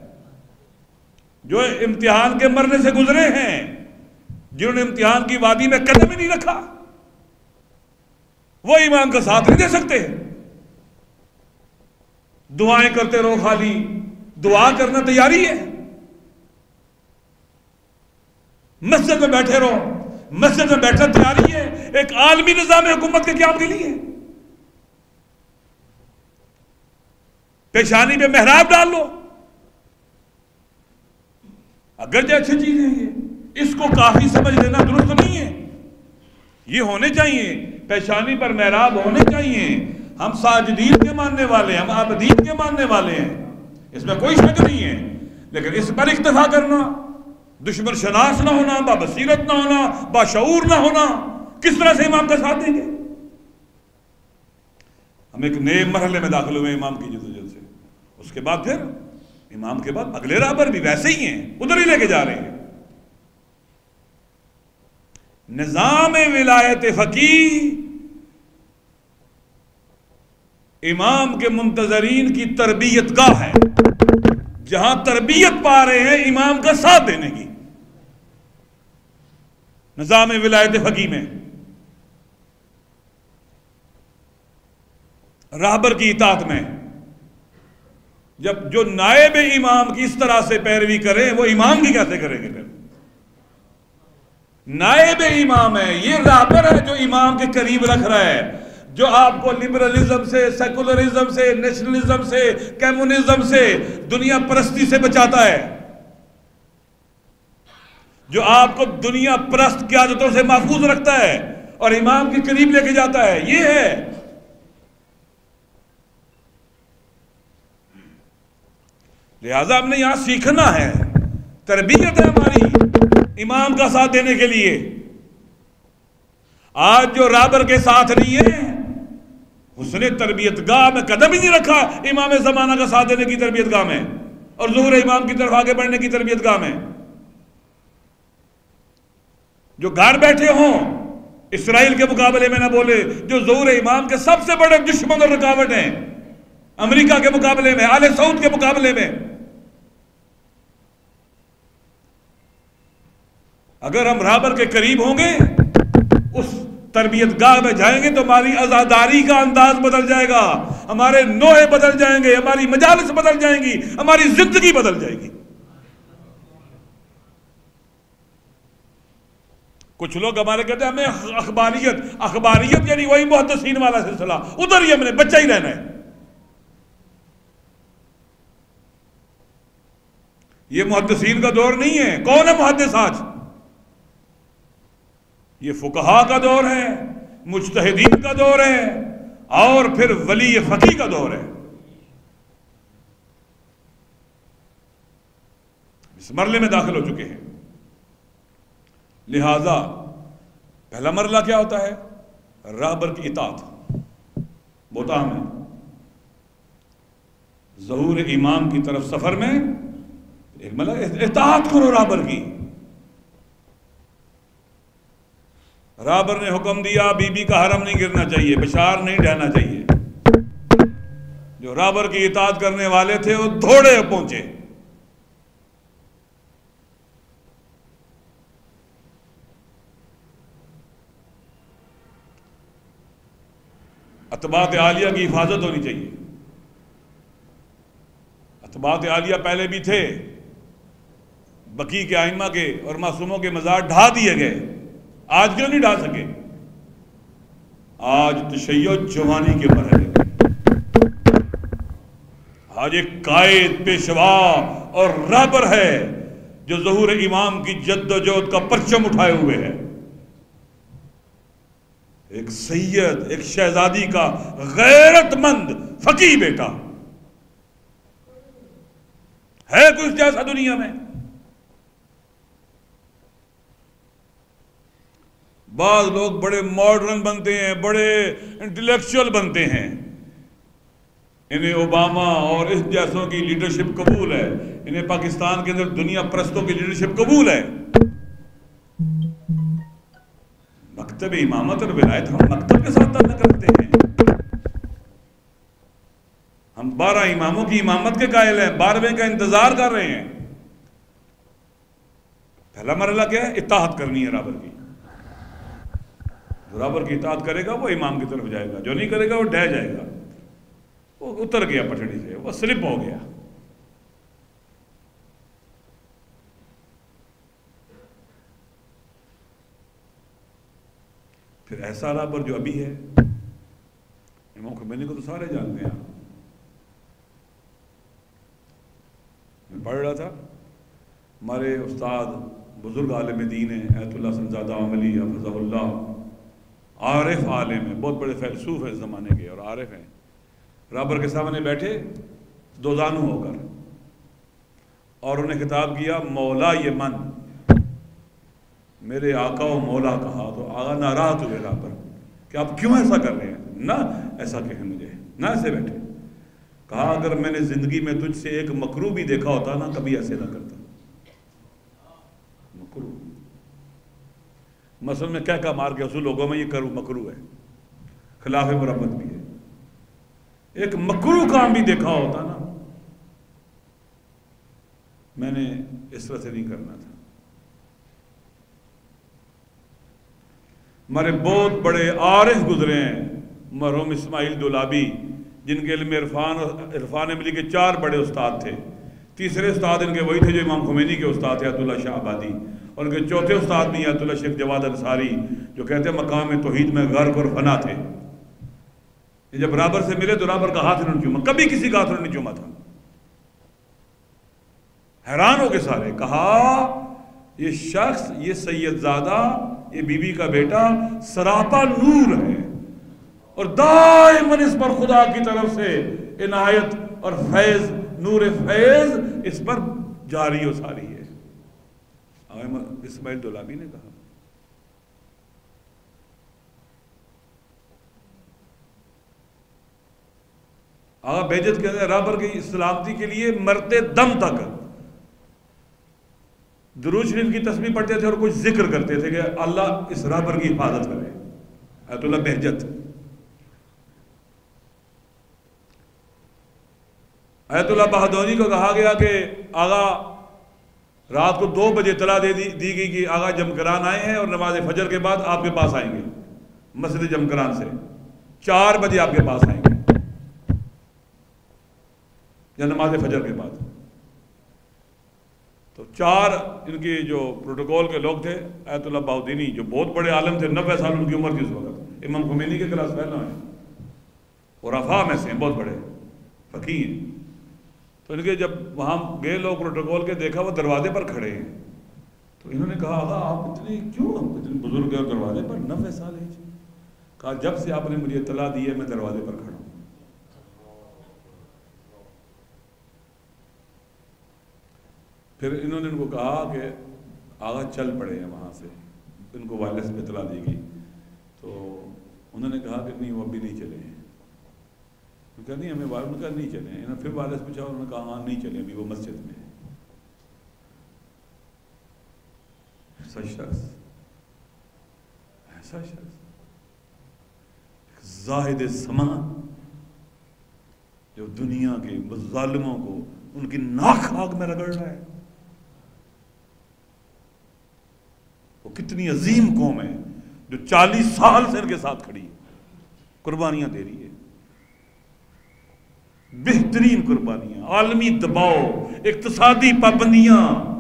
جو امتحان کے مرحلے سے گزرے ہیں، جنہوں نے امتحان کی وادی میں قدم ہی نہیں رکھا، وہ امام کا ساتھ نہیں دے سکتے. دعائیں کرتے رہو، خالی دعا کرنا تیاری ہے. مسجد میں بیٹھے رہو، مسجد میں بیٹھنا تیاری ہے ایک عالمی نظام حکومت کے قیام کے لیے. پیشانی پہ محراب ڈال لو، اگرچہ اچھی چیز ہے یہ، اس کو کافی سمجھ لینا درست نہیں ہے. یہ ہونے چاہیے، پیشانی پر محراب ہونے چاہیے. ہم ساجدین کے ماننے والے ہیں، ہم عابدین کے ماننے والے ہیں، اس میں کوئی شک نہیں ہے. لیکن اس پر اکتفا کرنا، دشمن شناس نہ ہونا، بابصیرت نہ ہونا، باشعور نہ ہونا، کس طرح سے امام کا ساتھ دیں گے؟ ہم ایک نئے مرحلے میں داخل ہوئے امام کی جدوجہد سے. اس کے بعد پھر امام کے بعد اگلے رہبر بھی ویسے ہی ہیں، ادھر ہی لے کے جا رہے ہیں. نظام ولایت فقیہ امام کے منتظرین کی تربیت گاہ ہے، جہاں تربیت پا رہے ہیں امام کا ساتھ دینے کی. نظام ولایت فقیہ میں راہبر کی اطاعت میں جب جو نائب امام کی اس طرح سے پیروی کریں، وہ امام کی کیسے کریں گے؟ پھر نائب امام ہے، یہ راہبر ہے جو امام کے قریب رکھ رہا ہے، جو آپ کو لبرلزم سے، سیکولرزم سے، نیشنلزم سے، کمیونزم سے، دنیا پرستی سے بچاتا ہے، جو آپ کو دنیا پرست قیادتوں سے محفوظ رکھتا ہے اور امام کے قریب لے کے جاتا ہے. یہ ہے لہذا ہم نے یہاں سیکھنا ہے، تربیت ہے ہماری امام کا ساتھ دینے کے لیے. آج جو رابر کے ساتھ نہیں ہے، اس نے تربیت گاہ میں قدم ہی نہیں رکھا امام زمانہ کا ساتھ دینے کی تربیت گاہ میں اور ظہور امام کی طرف آگے بڑھنے کی تربیت گاہ میں. جو گھر بیٹھے ہوں اسرائیل کے مقابلے میں نہ بولے، جو ظہور امام کے سب سے بڑے دشمن اور رکاوٹ ہیں، امریکہ کے مقابلے میں، آل سعود کے مقابلے میں. اگر ہم رابر کے قریب ہوں گے، اس تربیت گاہ میں جائیں گے تو ہماری عزاداری کا انداز بدل جائے گا، ہمارے نوحے بدل جائیں گے، ہماری مجالس بدل جائیں گی، ہماری زندگی بدل جائے گی. کچھ لوگ ہمارے کہتے ہیں ہمیں اخباریت یعنی وہی محدثین والا سلسلہ، ادھر ہی ہم نے بچہ ہی رہنا ہے. یہ محدثین کا دور نہیں ہے. کون ہے محدث آج؟ یہ فقہاء کا دور ہے، مجتہدین کا دور ہے، اور پھر ولی فقیہ کا دور ہے. اس مرحلے میں داخل ہو چکے ہیں. لہذا پہلا مرحلہ کیا ہوتا ہے؟ راہبر کی اطاعت. بہت اہم ہے. ظہور امام کی طرف سفر میں ایک مرحلہ اطاعت کرو راہبر کی. راہبر نے حکم دیا بی بی کا حرم نہیں گرنا چاہیے، بشار نہیں ڈھہنا چاہیے. جو راہبر کی اطاعت کرنے والے تھے وہ دوڑے پہنچے. اتباعت عالیہ کی حفاظت ہونی چاہیے. اتباعت عالیہ پہلے بھی تھے، بقی کے ائمہ کے اور معصوموں کے مزار ڈھا دیے گئے. آج کیوں نہیں ڈھا سکے؟ آج تشیع جوانی کے مرحلے میں آج ایک قائد، پیشوا اور رہبر ہے جو ظہور امام کی جد و جہد کا پرچم اٹھائے ہوئے ہے. ایک سید، ایک شہزادی کا غیرت مند فقیہ بیٹا ہے کوئی اس جیسا دنیا میں؟ بعض لوگ بڑے ماڈرن بنتے ہیں، بڑے انٹلیکچوئل بنتے ہیں، انہیں اوباما اور اس جیسوں کی لیڈرشپ قبول ہے، انہیں پاکستان کے اندر دنیا پرستوں کی لیڈرشپ قبول ہے۔ مکتب امامت اور ولایت ہم مکتب کے ساتھ تعلق رکھتے ہیں، ہم 12 اماموں کی امامت کے قائل ہیں، 12ویں کا انتظار کر رہے ہیں۔ پہلا مرحلہ کیا ہے؟ اطاعت کرنی ہے رابر کی، جو رابر کی اطاعت کرے گا وہ امام کی طرف جائے گا، جو نہیں کرے گا وہ ڈہ جائے گا، وہ اتر گیا پٹڑی سے، وہ سلپ ہو گیا۔ پھر ایسا رابر جو ابھی ہے، امام خمینی کو تو سارے جانتے ہیں۔ میں پڑھ رہا تھا، ہمارے استاد بزرگ عالم دین ہیں ایت اللہ سنزادہ عملی حفظہ اللہ، عارف عالم ہیں، بہت بڑے فیلسوف ہیں اس زمانے کے اور عارف ہیں، رابر کے سامنے بیٹھے دو زانو ہو کر اور انہیں خطاب کیا، مولا یہ من، میرے آقا و مولا کہا تو آقا ناراض ہوئے رابر کہ آپ کیوں ایسا کر رہے ہیں؟ نہ ایسا کہیں مجھے، نہ ایسے بیٹھے۔ کہا اگر میں نے زندگی میں تجھ سے ایک مکروہ بھی دیکھا ہوتا نا کبھی ایسے نہ کرتا۔ مکروہ مثلا میں کہہ مار کے اصول لوگوں میں یہ کروں مکروہ ہے، خلاف مربت بھی ہے، ایک مکروہ کام بھی دیکھا ہوتا نا میں نے اس طرح سے نہیں کرنا تھا۔ ہمارے بہت بڑے عارف گزرے ہیں، مرحوم اسماعیل دولابی، جن کے علم عرفان عملی کے 4 بڑے استاد تھے، تیسرے استاد ان کے وہی تھے جو امام خمینی کے استاد تھے، ایت اللہ شاہ آبادی، اور ان کے چوتھے استاد بھی ایت اللہ شیخ جواد انصاری، جو کہتے ہیں مقام توحید میں غرق اور فنا تھے۔ جب رابر سے ملے تو رابر کا ہاتھ انہوں نے چوما، کبھی کسی کا ہاتھ انہوں نے چوما تھا۔ حیران ہو کے سارے، کہا یہ شخص، یہ سید زادہ، یہ بی بی کا بیٹا سراپا نور ہے، اور دائماً اس پر خدا کی طرف سے عنایت اور فیض، نور فیض اس پر جاری و ساری ہے۔ اسماعیل دولابی نے کہا۔ آقا بہجت کہتے ہیں رابر کی سلامتی کے لیے مرتے دم تک درود شریف کی تسبیح پڑھتے تھے اور کچھ ذکر کرتے تھے کہ اللہ اس رابر کی حفاظت کرے، ایت اللہ بہجت۔ ایت اللہ بہادونی کو کہا گیا کہ آقا رات کو 2 بجے اطلاع دی گئی کہ آقا جمکران آئے ہیں اور نماز فجر کے بعد آپ کے پاس آئیں گے، مسجد جمکران سے 4 بجے آپ کے پاس آئیں گے یا نماز فجر کے بعد۔ تو 4 ان کے جو پروٹوکول کے لوگ تھے، ایت اللہ بہادونی جو بہت بڑے عالم تھے، 90 سال ان کی عمر تھی اس وقت، امام خمینی کے کلاس فیلو ہیں اور عفا میں سے ہیں، بہت بڑے فقیر۔ تو ان کے جب وہاں گئے لوگ پروٹوکول کے، دیکھا وہ دروازے پر کھڑے ہیں، تو انہوں نے کہا آقا آپ اتنے بزرگ ہیں اور دروازے پر 90 سال ہیں؟ کہا جب سے آپ نے مجھے اطلاع دی ہے میں دروازے پر کھڑا ہوں۔ پھر انہوں نے ان کو کہا کہ آقا چل پڑے ہیں وہاں سے، ان کو وائرلیس پہ اطلاع دی گئی، تو انہوں نے کہا کہ نہیں وہ ابھی نہیں چلے ہیں، کہا نہیں ہمیں وائرلیس، کہا نہیں چلے ہیں، انہوں نے پھر وائرلیس پوچھا، انہوں نے کہا ہاں نہیں چلے ابھی وہ مسجد میں ہے۔ ایسا شخص زاہد سما جو دنیا کے ظالموں کو ان کی ناک آگ میں رگڑ رہا ہے، وہ کتنی عظیم قوم ہے جو 40 سال سے ان کے ساتھ کھڑی ہے، قربانیاں دے رہی ہے، بہترین قربانیاں، عالمی دباؤ، اقتصادی پابندیاں،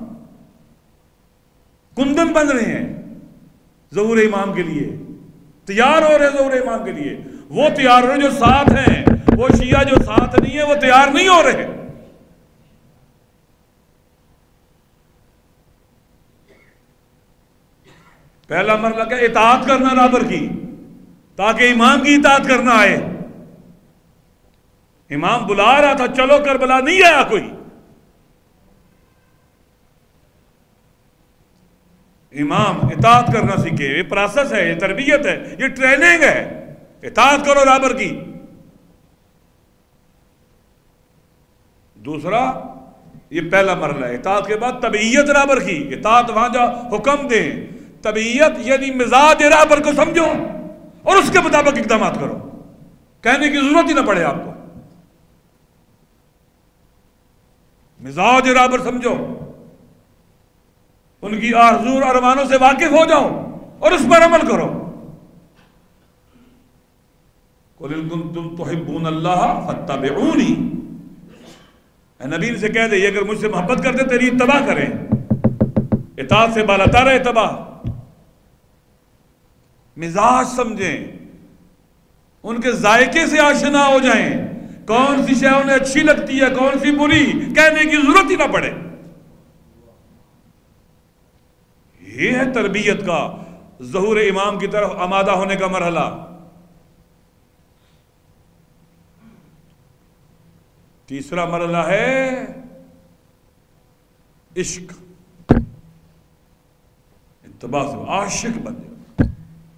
کندن بن رہے ہیں ظہور امام کے لیے، تیار ہو رہے ہیں ظہور امام کے لیے۔ وہ تیار ہو رہے جو ساتھ ہیں، وہ شیعہ جو ساتھ نہیں ہے وہ تیار نہیں ہو رہے۔ پہلا مرحلہ کیا؟ اطاعت کرنا رابر کی، تاکہ امام کی اطاعت کرنا آئے. امام بلا رہا تھا چلو کربلا، نہیں آیا کوئی. امام اطاعت کرنا سیکھے. یہ پروسیس ہے، یہ تربیت ہے، یہ ٹریننگ ہے. اطاعت کرو رابر کی. دوسرا یہ پہلا مرحلہ ہے. اطاعت کے بعد تبعیت رابر کی. اطاعت وہاں جا حکم دیں. تبعیت یعنی مزاج رابر کو سمجھو اور اس کے مطابق اقدامات کرو. کہنے کی ضرورت ہی نہ پڑے آپ کو. مزاج رابر سمجھو، ان کی آرزو اور ارمانوں سے واقف ہو جاؤ اور اس پر عمل کرو. قُلْ إِن كُنتُمْ تُحِبُّونَ اللَّهَ فَاتَّبِعُونِي. اے نبی سے کہہ دے یہ اگر مجھ سے محبت کرتے تیری اتباع کریں. اطاعت سے بالاتر ہے اتباع. مزاج سمجھیں، ان کے ذائقے سے آشنا ہو جائیں. کون سی شے انہیں اچھی لگتی ہے، کون سی بری، کہنے کی ضرورت ہی نہ پڑے. یہ ہے تربیت کا ظہور امام کی طرف آمادہ ہونے کا مرحلہ. تیسرا مرحلہ ہے عشق. اتباع سے عاشق بن جائے،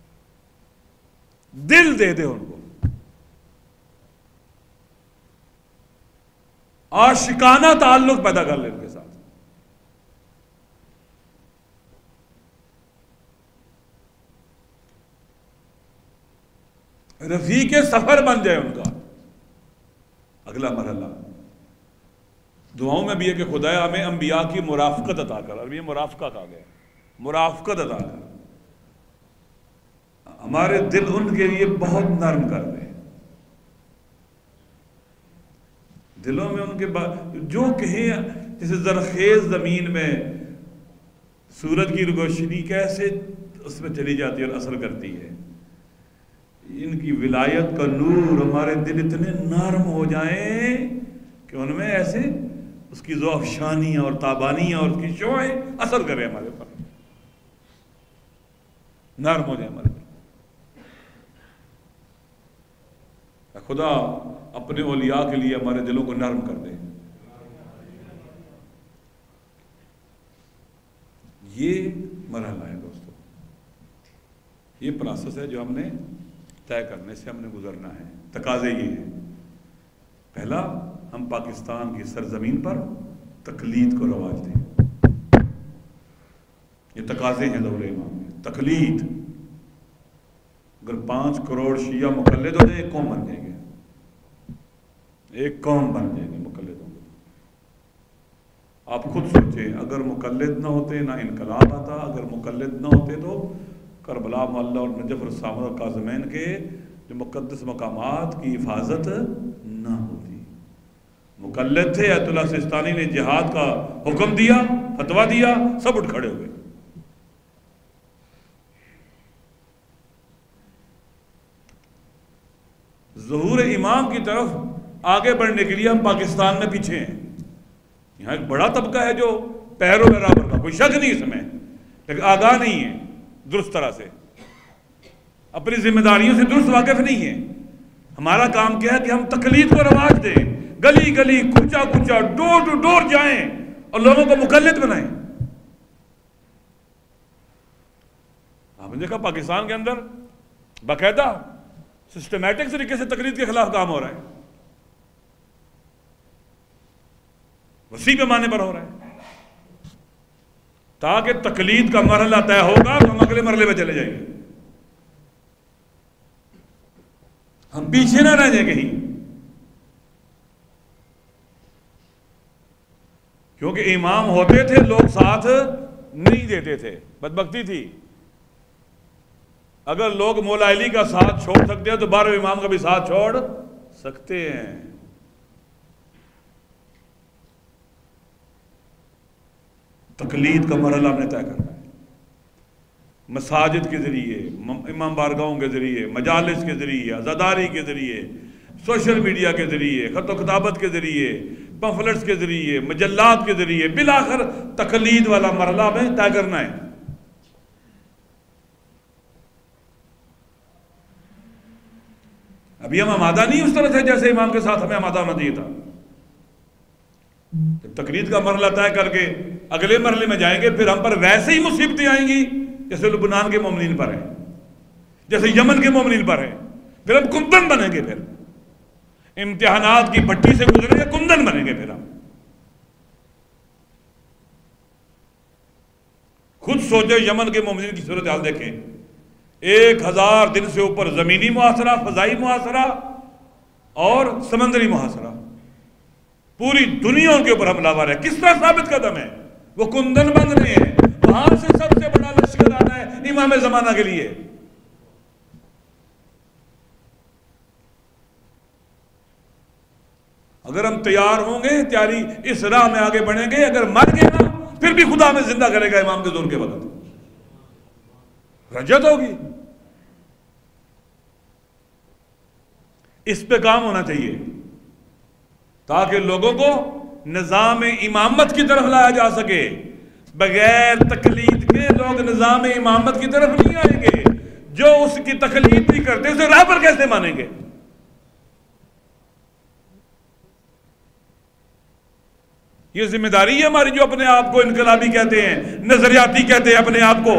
دل دے دے ان کو. عاشقانہ تعلق پیدا کر لے ان کے ساتھ. رفیق سفر بن جائے ان کا. اگلا مرحلہ دعاؤں میں بھی ہے کہ خدایا ہمیں انبیاء کی مرافقت عطا کر. اور یہ مرافقہ کہا گیا، مرافقت عطا کر. ہمارے دل ان کے لیے بہت نرم کر دے. دلوں میں ان کے جو کہیں جیسے زرخیز زمین میں سورج کی روشنی کیسے اس میں چلی جاتی ہے اور اثر کرتی ہے، ان کی ولایت کا نور ہمارے دل اتنے نرم ہو جائیں کہ ان میں ایسے اس کی ذوافشانیاں اور تابانیاں اور اس کی شعاعیں اثر کریں ہمارے پر، نرم ہو جائیں ہمارے دل. خدا اپنے اولیاء کے لیے ہمارے دلوں کو نرم کر دے. یہ مرحلہ ہے دوستو، یہ پروسیس ہے جو ہم نے طے کرنے سے ہم نے گزرنا ہے. تقاضے یہ ہیں. پہلا، ہم پاکستان کی سرزمین پر تقلید کو رواج دیں. یہ تقاضے ہیں دور امام میں. تقلید. اگر 5 کروڑ شیعہ مقلد ہو جائیں ایک قوم بن جائیں گے، ایک قوم بن جائیں گے مقلد ہوں گے. آپ خود سوچیں، اگر مقلد نہ ہوتے نہ انقلاب آتا. اگر مقلد نہ ہوتے تو کربلا، معلّہ اور نجف اور سامر اور کاظمین کے جو مقدس مقامات کی حفاظت نہ ہوتی. مقلد تھے، ایت اللہ سستانی نے جہاد کا حکم دیا، فتویٰ دیا، سب اٹھ کھڑے ہوئے. ظہور امام کی طرف آگے بڑھنے کے لیے ہم پاکستان میں پیچھے ہیں. یہاں ایک بڑا طبقہ ہے جو پیرو برابر کا، کوئی شک نہیں اس میں، لیکن آگاہ نہیں ہے درست طرح سے، اپنی ذمہ داریوں سے درست واقف نہیں ہے. ہمارا کام کیا ہے کہ ہم تقلید کو رواج دیں، گلی گلی، کوچا کوچا، ڈور ٹو ڈور جائیں اور لوگوں کو مقلد بنائیں. آپ نے دیکھا پاکستان کے اندر باقاعدہ سسٹمیٹک طریقے سے تقلید کے خلاف کام ہو رہا ہے، وسیع پیمانے پر ہو رہا ہے. تاکہ تقلید کا مرحلہ طے ہوگا تو ہم اگلے مرحلے میں چلے جائیں گے. ہم پیچھے نہ رہ جائیں کہیں، کیونکہ امام ہوتے تھے لوگ ساتھ نہیں دیتے تھے. بدبختی تھی. اگر لوگ مولا علی کا ساتھ چھوڑ سکتے ہیں تو 12ویں امام کا بھی ساتھ چھوڑ سکتے ہیں. تقلید کا مرحلہ ہم نے طے کرنا ہے. مساجد کے ذریعے، امام بارگاہوں کے ذریعے، مجالس کے ذریعے، عزاداری کے ذریعے، سوشل میڈیا کے ذریعے، خط و کتابت کے ذریعے، پمفلٹس کے ذریعے، مجلات کے ذریعے، بالآخر تقلید والا مرحلہ ہمیں طے کرنا ہے. ابھی ہم آمادہ نہیں اس طرح سے جیسے امام کے ساتھ ہمیں آمادہ ہونا چاہیے تھا. جب تقلید کا مرحلہ طے کر کے اگلے مرحلے میں جائیں گے پھر ہم پر ویسے ہی مصیبتیں آئیں گی جیسے لبنان کے مومنین پر ہیں, جیسے یمن کے مومنین پر ہیں. پھر ہم کندن بنیں گے, پھر امتحانات کی بھٹی سے گزریں گے, کندن بنیں گے. پھر ہم خود سوچے یمن کے مومنین کی صورتحال دیکھیں. 1000 دن سے اوپر زمینی محاصرہ, فضائی محاصرہ اور سمندری محاصرہ, پوری دنیا ان کے اوپر حملہ آور ہے. کس طرح ثابت قدم ہے؟ وہ کندن بن رہے ہیں. وہاں سے سب سے بڑا لشکر آنا ہے امام زمانہ کے لیے. اگر ہم تیار ہوں گے, تیاری اس راہ میں آگے بڑھیں گے, اگر مر گئے نا پھر بھی خدا ہمیں زندہ کرے گا امام کے ظہور کے وقت. رجت ہوگی. اس پہ کام ہونا چاہیے تاکہ لوگوں کو نظام امامت کی طرف لایا جا سکے. بغیر تقلید کے لوگ نظام امامت کی طرف نہیں آئیں گے. جو اس کی تقلید نہیں کرتے اسے راہ پر کیسے مانیں گے؟ یہ ذمہ داری ہے ہماری, جو اپنے آپ کو انقلابی کہتے ہیں, نظریاتی کہتے ہیں اپنے آپ کو.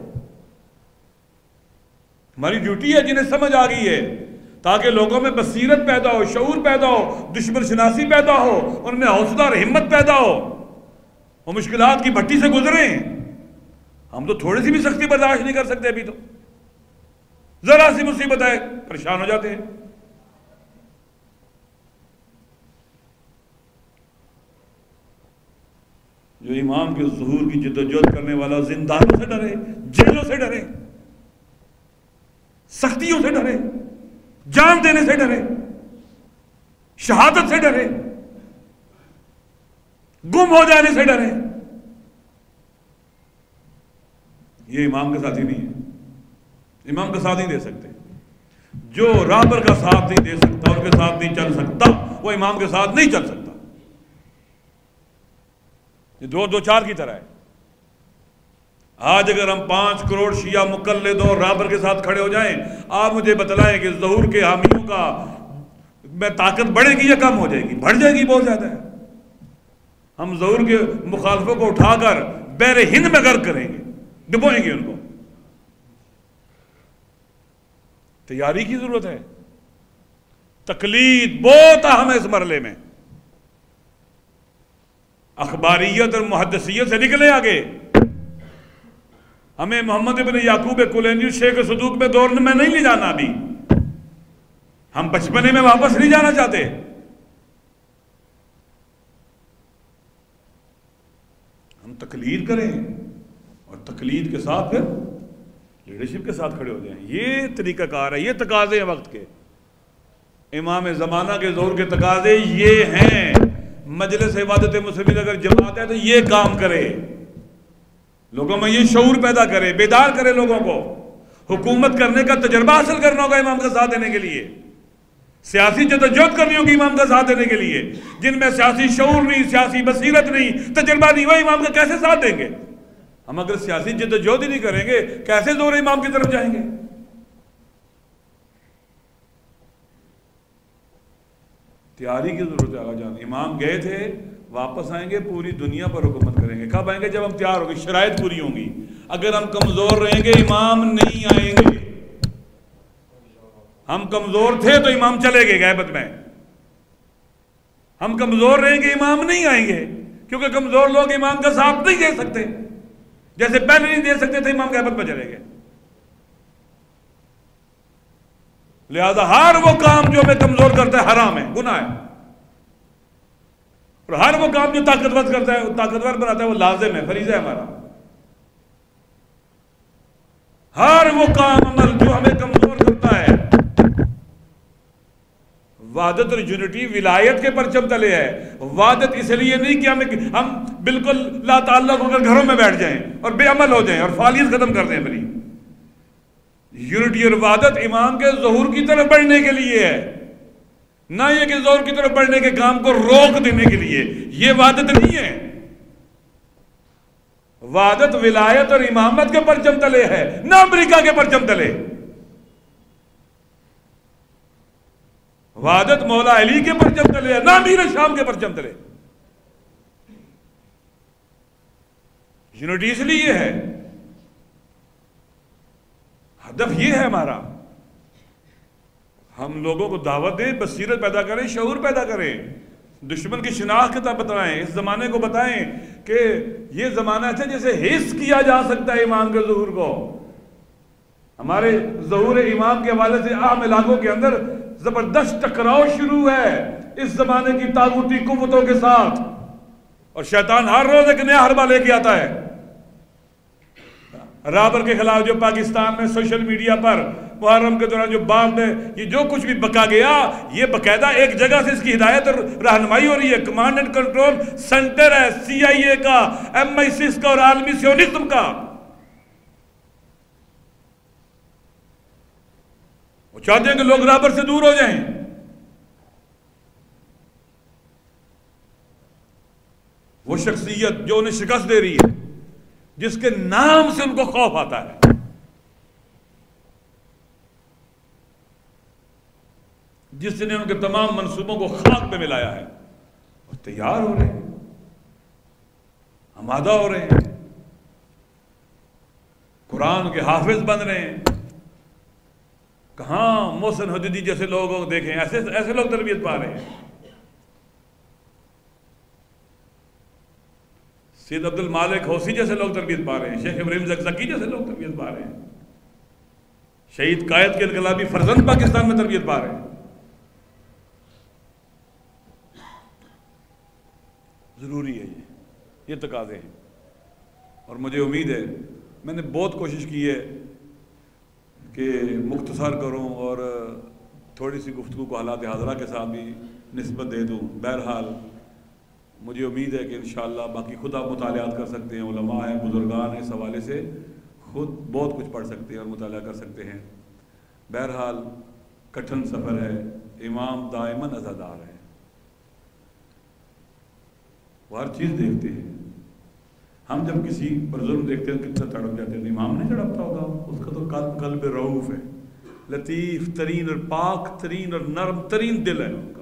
ہماری ڈیوٹی ہے, جنہیں سمجھ آ گئی ہے, تاکہ لوگوں میں بصیرت پیدا ہو, شعور پیدا ہو, دشمن شناسی پیدا ہو, ان میں حوصلہ اور ہمت پیدا ہو, وہ مشکلات کی بھٹی سے گزریں. ہم تو تھوڑی سی بھی سختی برداشت نہیں کر سکتے. ابھی تو ذرا سی مصیبت ہے پریشان ہو جاتے ہیں. جو امام کے ظہور کی جدوجہد کرنے والا زندانوں سے ڈرے, جیلوں سے ڈرے, سختیوں سے ڈرے, جان دینے سے ڈرے, شہادت سے ڈرے, گم ہو جانے سے ڈرے, یہ امام کا ساتھی نہیں ہے. امام کا ساتھ نہیں دے سکتے. جو رابر کا ساتھ نہیں دے سکتا, ان کے ساتھ نہیں چل سکتا, وہ امام کے ساتھ نہیں چل سکتا. یہ 2-2-4 کی طرح ہے. آج اگر ہم 5 کروڑ شیعہ مقلد اور رابر کے ساتھ کھڑے ہو جائیں, آپ مجھے بتلائیں کہ ظہور کے حامیوں کا میں طاقت بڑھے گی یا کم ہو جائے گی؟ بڑھ جائے گی, بہت زیادہ ہے. ہم ظہور کے مخالفوں کو اٹھا کر بحر ہند میں غرق کریں گے, ڈبوئیں گے ان کو. تیاری کی ضرورت ہے. تقلید بہت اہم ہے اس مرحلے میں. اخباریت اور محدثیت سے نکلے آگے. ہمیں محمد ابن یعقوب کلینی شیخ صدوق میں دور میں نہیں لے جانا. ابھی ہم بچپنے میں واپس نہیں جانا چاہتے. ہم تقلید کریں اور تقلید کے ساتھ پھر لیڈرشپ کے ساتھ کھڑے ہو جائیں. یہ طریقہ کار ہے, یہ تقاضے ہیں وقت کے. امام زمانہ کے ظہور کے تقاضے یہ ہیں. مجلس عبادت مسلمین اگر جماعت ہے تو یہ کام کرے, لوگوں میں یہ شعور پیدا کرے, بیدار کرے لوگوں کو. حکومت کرنے کا تجربہ حاصل کرنا ہوگا امام کا ساتھ دینے کے لیے. سیاسی جدوجہد کرنی ہوگی امام کا ساتھ دینے کے لیے. جن میں سیاسی شعور نہیں, سیاسی بصیرت نہیں, تجربہ نہیں, وہ امام کا کیسے ساتھ دیں گے؟ ہم اگر سیاسی جدوجہد ہی نہیں کریں گے کیسے زور امام کی طرف جائیں گے؟ تیاری کی ضرورت ہے آقا جان. امام گئے تھے, واپس آئیں گے, پوری دنیا پر حکومت کریں گے. کب آئیں گے؟ جب ہم تیار ہوں گے, شرائط پوری ہوں گی. اگر ہم کمزور رہیں گے امام نہیں آئیں گے. ہم کمزور تھے تو امام چلے گئے غیبت میں. ہم کمزور رہیں گے امام نہیں آئیں گے, کیونکہ کمزور لوگ امام کا ساتھ نہیں دے سکتے. جیسے پہلے نہیں دے سکتے تھے, امام غیبت میں چلے گئے. لہذا ہر وہ کام جو ہمیں کمزور کرتا ہے حرام ہے, گناہ ہے. اور ہر وہ کام جو طاقتور کرتا ہے, طاقتور بناتا ہے, وہ لازم ہے, فریضہ ہے ہمارا. ہر وہ کام عمل جو ہمیں کمزور کرتا ہے. وحدت اور یونٹی ولایت کے پرچم تلے ہے. وحدت اس لیے نہیں کہ ہم بالکل لا تعلق ہو کر گھروں میں بیٹھ جائیں اور بے عمل ہو جائیں اور فعالیت ختم کر دیں اپنی. یونٹی اور وحدت امام کے ظہور کی طرف بڑھنے کے لیے ہے, نہ یہ کہ ظہور کی طرف بڑھنے کے کام کو روک دینے کے لیے. یہ وحدت نہیں ہے. وحدت ولایت اور امامت کے پرچم تلے ہے, نہ امریکہ کے پرچم تلے. وحدت مولا علی کے پرچم تلے نہ امیر شام کے پرچم تلے. یونٹی اس لیے یہ ہے، ہدف یہ ہے ہمارا، ہم لوگوں کو دعوت دیں، بصیرت پیدا کریں، شعور پیدا کریں، دشمن کی شناخت بتائیں، اس زمانے کو بتائیں کہ یہ زمانہ ہے جیسے حس کیا جا سکتا ہے ایمان کے ظہور کو. ہمارے ظہور ایمان کے حوالے سے عام علاقوں کے اندر زبردست ٹکراؤ شروع ہے اس زمانے کی طاغوتی قوتوں کے ساتھ، اور شیطان ہر روز ایک نیا حربہ لے کے آتا ہے. رابر کے خلاف جو پاکستان میں سوشل میڈیا پر محرم کے دوران جو بات میں یہ جو کچھ بھی بکا گیا، یہ باقاعدہ ایک جگہ سے اس کی ہدایت اور رہنمائی ہو رہی ہے. کمانڈ اینڈ کنٹرول سینٹر ہے CIA کا، MI6 کا اور عالمی سیونزم کا. وہ چاہتے ہیں کہ لوگ رابر سے دور ہو جائیں. وہ شخصیت جو انہیں شکست دے رہی ہے، جس کے نام سے ان کو خوف آتا ہے، جس نے ان کے تمام منصوبوں کو خاک پہ ملایا ہے، اور تیار ہو رہے ہیں، آمادہ ہو رہے ہیں، قرآن کے حافظ بن رہے ہیں. کہاں محسن حدیدی جیسے لوگوں کو دیکھیں، ایسے لوگ تربیت پا رہے ہیں. سید عبد المالک حوثی جیسے لوگ تربیت پا رہے ہیں، شیخ ابراہیم زکزکی جیسے لوگ تربیت پا رہے ہیں، شہید قائد کے انقلابی فرزند پاکستان میں تربیت پا رہے ہیں. ضروری ہے یہ تقاضے ہیں. اور مجھے امید ہے، میں نے بہت کوشش کی ہے کہ مختصر کروں اور تھوڑی سی گفتگو کو حالات حاضرہ کے ساتھ بھی نسبت دے دوں. بہرحال مجھے امید ہے کہ انشاءاللہ باقی خود آپ مطالعات کر سکتے ہیں، علماء ہیں، بزرگان ہیں، اس حوالے سے خود بہت کچھ پڑھ سکتے ہیں اور مطالعہ کر سکتے ہیں. بہرحال کٹھن سفر ہے، امام دائماً عزادار ہے، وہ ہر چیز دیکھتے ہیں. ہم جب کسی پر ظلم دیکھتے ہیں کتنا تڑپ جاتے ہیں، امام نہیں تڑپتا ہوگا؟ اس کا تو قلب رعوف ہے، لطیف ترین اور پاک ترین اور نرم ترین دل ہے ان کا.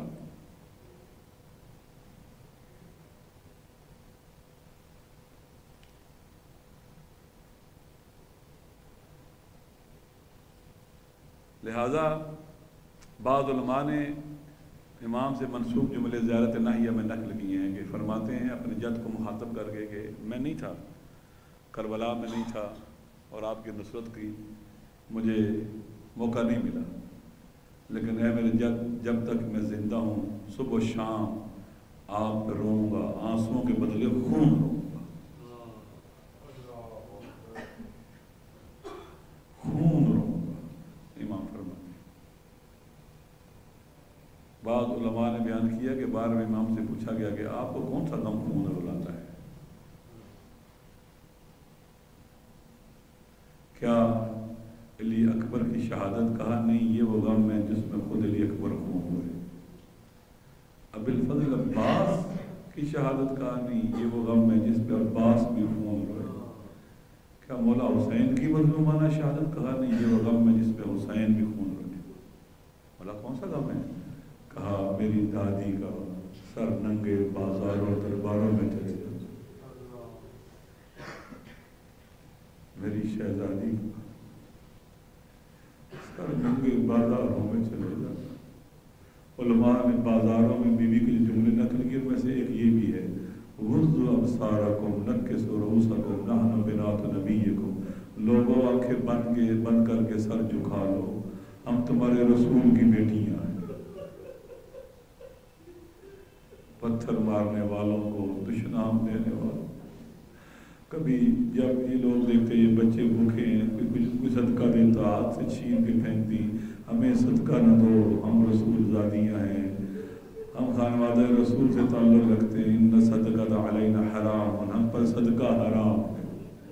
لہذا بعض علماء نے امام سے منسوب جملے زیارت ناہیہ میں نقل کیے ہیں کہ فرماتے ہیں اپنے جد کو مخاطب کر کے کہ میں نہیں تھا، کربلا میں نہیں تھا، اور آپ کی نصرت کی مجھے موقع نہیں ملا، لیکن اے میرے جد، جب تک میں زندہ ہوں صبح و شام آپ پہ روؤں گا، آنسوؤں کے بدلے خون روؤں گا، خون روؤں گا. امام فرماتے ہیں. بعض علماء نے بیان کیا کہ بار میں امام سے پوچھا گیا کہ آپ کو کون سا غم خون رلاتا ہے؟ کیا علی اکبر کی شہادت؟ کہا نہیں، یہ وہ غم ہے جس میں خود علی اکبر خون ہوئے. ابو الفضل عباس کی شہادت؟ کہا نہیں، یہ وہ غم ہے جس پہ عباس بھی خون ہوئے. کیا مولا حسین کی مظلومانہ شہادت؟ کہا نہیں، یہ وہ غم ہے جس پہ حسین بھی خون ہوئے. مولا کون سا غم ہے؟ کہا میری دادی کا سر ننگے بازاروں درباروں میں چلے جاتا، میری شہزادی کا سر ننگے بازاروں میں چلے جاتا. علماء نے بازاروں میں بیوی کے جملے نقل کیے، میں سے ایک یہ بھی ہے، غضوا ابصارکم نکسوا رؤوسکم نحن بنات نبیکم. لوگوں آنکھیں بند کر کے سر جھکا لو، ہم تمہارے رسول کی بیٹیاں ہیں. پتھر مارنے والوں کو دشنام دینے والوں. کبھی جب یہ لوگ دیکھتے یہ بچے بھوکے ہیں، کوئی صدقہ دیتا ہاتھ سے چھین کے پھینکتی، ہمیں صدقہ نہ دو، ہم رسول زادیاں ہیں، ہم خانوادہ رسول سے تعلق رکھتے ہیں، ان صدقۃ علینا حرام، ہم پر صدقہ حرام ہے.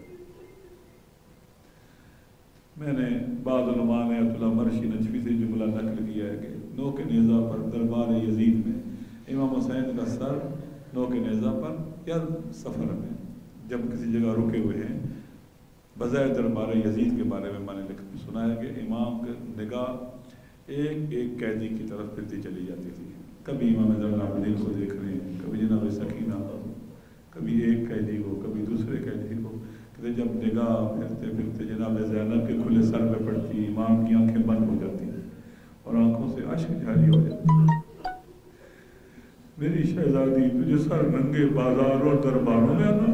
میں نے بعض علماء نے عبداللہ مرشی نجفی سے جملہ نقل کیا ہے کہ نو کے نیزہ پر دربار یزید میں امام حسین کا سر نو کے نیزہ پر یا سفر میں جب کسی جگہ رکے ہوئے ہیں، بظاہر دربار یزید کے بارے میں میں نے سنا ہے کہ امام کے نگاہ ایک ایک قیدی کی طرف پھرتی چلی جاتی تھی. کبھی امام زین العابدین کو دیکھ رہے ہیں، کبھی جناب سکینہ کو، کبھی ایک قیدی کو، کبھی دوسرے قیدی کو. کہ جب نگاہ پھرتے پھرتے جناب زینب کے کھلے سر پہ پڑتی، امام کی آنکھیں بند ہو جاتی اور آنکھوں سے اشک جاری ہو جاتی. میری شہزادی تجھے سر ننگے بازاروں اور درباروں میں آنا.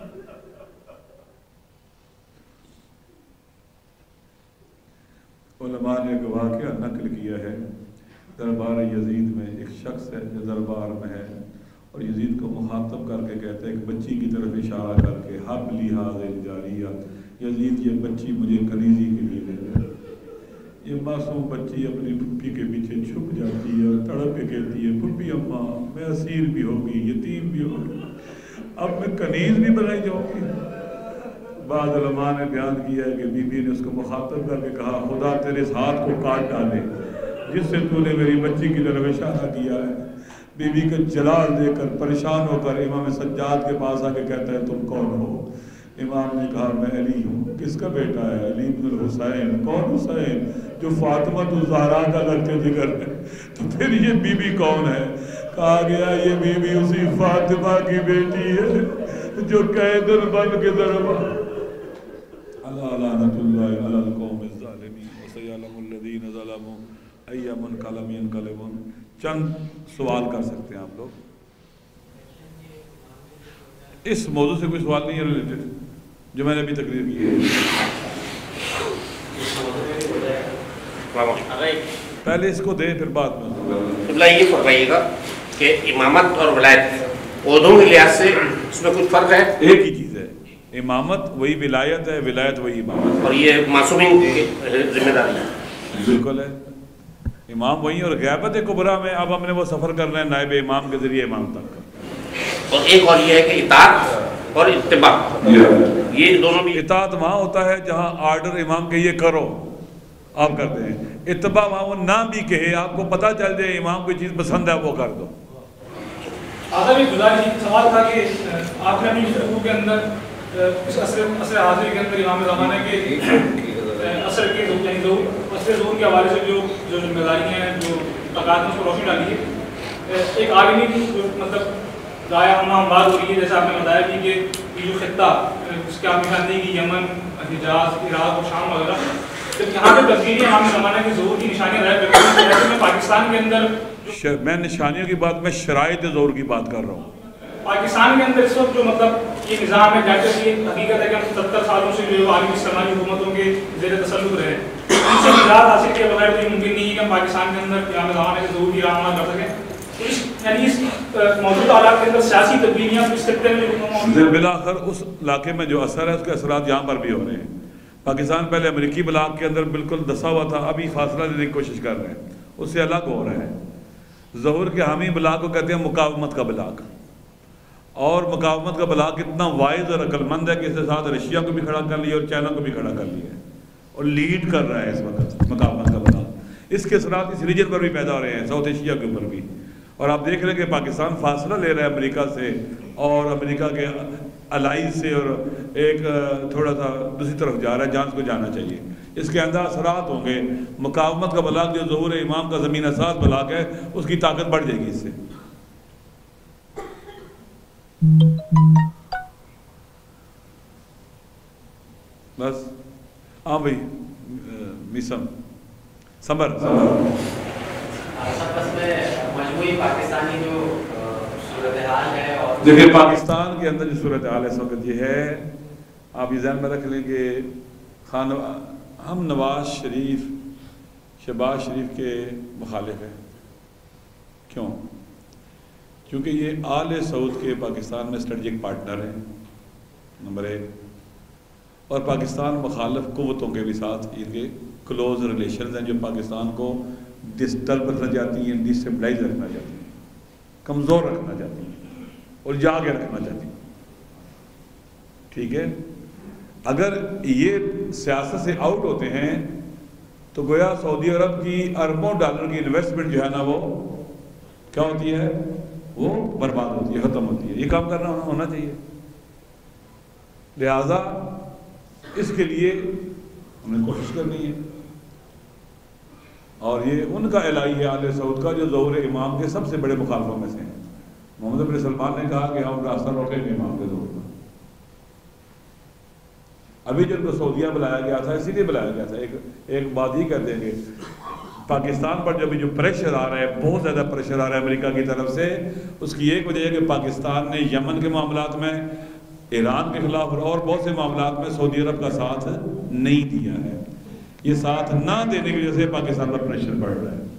علماء نے ایک واقعہ نقل کیا ہے. دربار یزید میں ایک شخص ہے جو دربار میں ہے اور یزید کو مخاطب کر کے کہتا ہے ایک بچی کی طرف اشارہ کر کے حب لی حاضر جاریہ، یزید یہ بچی مجھے کنیزی کے لیے دے دے. یہ معصوم بچی اپنی پھپھی کے پیچھے چھپ جاتی ہے اور تڑپ کے کہتی ہے پھپھی اماں میں اسیر بھی ہوگی، یتیم بھی ہوگی، اب میں کنیز بھی بنائی جاؤں گی. بعض علماء نے بیان کیا ہے کہ بی بی نے اس کو مخاطب کر کے کہا خدا تیرے اس ہاتھ کو کاٹ ڈالے جس سے تو نے میری بچی کی طرف اشارہ کیا ہے. بی بی کا جلال دے کر پریشان ہو کر امام سجاد کے پاس آ کے کہتا ہے تم کون ہو؟ امام نے کہا میں علی ہوں. کس کا بیٹا ہے؟ علی بن الحسین. کون حسین؟ جو فاطمہ الزہرا کا لگتے ذکر ہے. تو پھر یہ بی بی کون ہے؟ کہا گیا یہ بی بی اسی فاطمہ کی بیٹی ہے جو قیدر بن کے دربار. اللہ لعنت اللہ علی القوم الظالمین وسیعلم الذین ظلموا ای منقلب ینقلبون. چند سوال کر سکتے ہیں آپ لوگ. اس موضوع سے کوئی سوال نہیں ہے ریلیٹڈ جو میں نے ابھی تقریر کی ہے؟ پہلے اس کو دے پھر بعد میں. یہ فرمائیے گا کہ امامت اور ولایت عہدوں کے لحاظ سے اس میں کچھ فرق ہے؟ ایک ہی چیز ہے. امامت وہی ولایت ہے، ولایت وہی امامت. اور یہ معصومین کی ذمہ داری ہے. بالکل ہے. امام وہی اور غیبت کبریٰ میں اب ہم نے وہ سفر کرنا ہے نائب امام کے ذریعے امام تک. اور ایک اور یہ ہے کہ اطاعت اور اتباع، یہ دونوں بھی. اطاعت وہاں ہوتا ہے جہاں آرڈر امام کے یہ کرو آپ کرتے ہیں. اتباع وہاں وہ نہ بھی کہے آپ کو پتہ چل جائے امام کوئی چیز پسند ہے وہ کر دو. آخر ایک گزارش سوال تھا کہ آپ نے اپنی گفتگو کے اندر اس عصر حاضر کے اندر امام زمانہ کے عصر کے عصر ظہور کے حوالے سے جو ذمہ داری ہیں جو تقاضے اس کو روشنی ڈالی ہے. ایک عالمی کی مطلب رائے ہم بات ہو رہی ہے جیسے آپ نے بتایا کہ یہ جو خطہ جس کے آپ نشاندہی کی یمن، حجاز، عراق اور شام وغیرہ، جب یہاں پہ تبدیلی امام زمانہ کے ظہور کی نشانیاں ظاہر کرتی ہیں ایسے میں پاکستان کے اندر میں نشانیوں کی بات میں شرائط ظہور کی بات کر رہا ہوں. پاکستان کے اندر اس وقت جو مطلب یہ نظام ہے جیسے کہ حقیقت ہے کہ ہم 70 سالوں سے جو عالمی اسلامی حکومتوں کے زیر تسلط رہے ان سے نجات حاصل کیے بغیر تو یہ ممکن نہیں ہے کہ ہم پاکستان کے اندر امام زمانہ کے ظہور کی راہ کر سکیں. یعنی اس موجودہ حالات کے اندر سیاسی تبدیلیاں اس خطے میں بالآخر اس علاقے میں جو اثر ہے اس کے اثرات یہاں پر بھی ہو رہے ہیں. پاکستان پہلے امریکی بلاک کے اندر بالکل دسا ہوا تھا، ابھی فاصلہ لینے کی کوشش کر رہے ہیں، اس سے الگ ہو رہا ہے. ظہور کے حامی بلاک کو کہتے ہیں مقاومت کا بلاک، اور مقاومت کا بلاک اتنا وائز اور عقل مند ہے کہ اس کے ساتھ رشیا کو بھی کھڑا کر لیا اور چائنا کو بھی کھڑا کر لیا اور لیڈ کر رہا ہے اس وقت مقاومت کا بلاک. اس کے اثرات اس ریجن پر بھی پیدا ہو رہے ہیں، ساؤتھ ایشیا کے اوپر بھی. اور آپ دیکھ رہے ہیں کہ پاکستان فاصلہ لے رہا ہے امریکہ سے اور امریکہ کے الائز سے، اور ایک تھوڑا سا دوسری طرف جا رہا ہے جہاں اس کو جانا چاہیے. اس کے اندر اثرات ہوں گے. مقاومت کا بلاک جو ظہور امام کا زمین اساس بلاک ہے اس کی طاقت بڑھ جائے گی اس سے. بس ہاں بھائی میسم صبر مجموعی پاکستانی جو صورتحال ہے اور دیکھیں پاکستان کے اندر جو صورتحال اس وقت یہ ہے، آپ یہ ذہن میں رکھ لیں کہ ہم نواز شریف شہباز شریف کے مخالف ہیں. کیوں؟ کیونکہ یہ آل سعود کے پاکستان میں اسٹریٹجک پارٹنر ہیں نمبر 1، اور پاکستان مخالف قوتوں کے بھی ساتھ ان کے کلوز ریلیشنز ہیں جو پاکستان کو ڈسٹرب رکھنا چاہتی ہیں، ڈسٹیبلائز رکھنا چاہتی ہیں، کمزور رکھنا چاہتی ہیں اور جاگے رکھنا چاہتی ہیں. ٹھیک ہے، اگر یہ سیاست سے آؤٹ ہوتے ہیں تو گویا سعودی عرب کی اربوں ڈالر کی انویسٹمنٹ جو ہے نا وہ کیا ہوتی ہے، وہ برباد ہوتی ہے، ختم ہوتی ہے. یہ کام کرنا ہونا چاہیے. لہذا اس کے لیے ہمیں کوشش کرنی ہے. اور یہ ان کا الہی ہے آل سعود کا جو ظہور امام کے سب سے بڑے مخالفوں میں سے ہیں۔ محمد بن سلمان نے کہا کہ ہم راستہ روکیں گے امام کے ظہور کا۔ ابھی جن کو سعودیہ بلایا گیا تھا اسی لیے بلایا گیا تھا، ایک بات ہی کر دیں گے، پاکستان پر جو پریشر آ رہا ہے، بہت زیادہ پریشر آ رہا ہے امریکہ کی طرف سے، اس کی ایک وجہ ہے کہ پاکستان نے یمن کے معاملات میں، ایران کے خلاف اور بہت سے معاملات میں سعودی عرب کا ساتھ نہیں دیا ہے۔ یہ ساتھ نہ دینے کی وجہ سے پاکستان پر پریشر بڑھ رہا ہے۔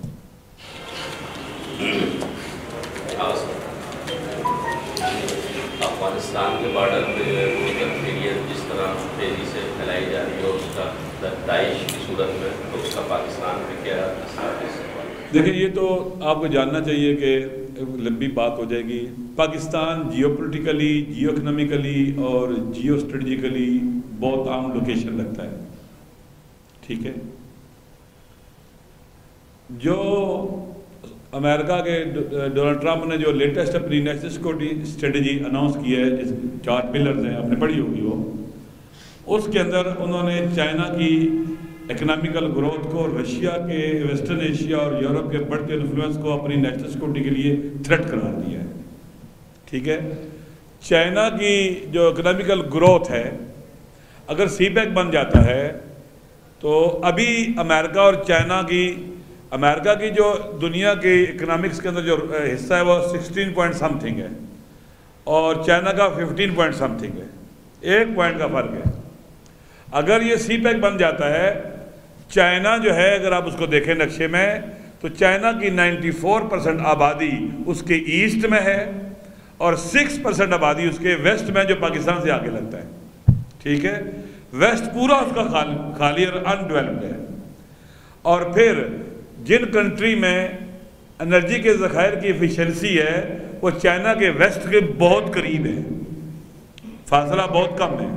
افغانستان کے بارڈر پہ وہ تنقیدیت جس طرح تیزی سے پھیلائی جا رہی ہے، اس کا داعش کی صورت میں تو اس کا پاکستان میں کیا اثرات ہے؟ دیکھیں یہ تو آپ کو جاننا چاہیے کہ لمبی بات ہو جائے گی۔ Pakistan geopolitically, geoeconomically اور جیو اسٹریٹجیکلی بہت عام لوکیشن لگتا ہے، ٹھیک ہے۔ جو امریکہ کے ڈونلڈ ٹرمپ نے جو لیٹسٹ اپنی نیشنل سیکورٹی اسٹریٹجی اناؤنس کی ہے، جس 4 پلرز ہیں، آپ نے پڑھی ہوگی وہ، اس کے اندر انہوں نے چائنا کی اکنامیکل گروتھ کو، رشیا کے، ویسٹرن ایشیا اور یورپ کے بڑھتے انفلوئنس کو اپنی نیشنل سیکورٹی کے لیے تھریٹ قرار دیا ہے، ٹھیک ہے۔ چائنا کی جو اکنامیکل گروتھ ہے، اگر سی پیک بن جاتا ہے تو ابھی امریکہ اور چائنا کی، امریکہ کی جو دنیا کے اکنامکس کے اندر جو حصہ ہے وہ 16 پوائنٹ سم تھنگ ہے اور چائنا کا 15 پوائنٹ سم تھنگ ہے، 1 پوائنٹ کا فرق ہے۔ اگر یہ سی پیک بن جاتا ہے، چائنا جو ہے، اگر آپ اس کو دیکھیں نقشے میں، تو چائنا کی 94% آبادی اس کے ایسٹ میں ہے اور 6% آبادی اس کے ویسٹ میں، جو پاکستان سے آگے لگتا ہے، ٹھیک ہے۔ ویسٹ پورا اس کا خالی اور انڈیولپڈ ہے۔ اور پھر جن کنٹری میں انرجی کے ذخائر کی ایفیشنسی ہے وہ چائنا کے ویسٹ کے بہت قریب ہے، فاصلہ بہت کم ہے۔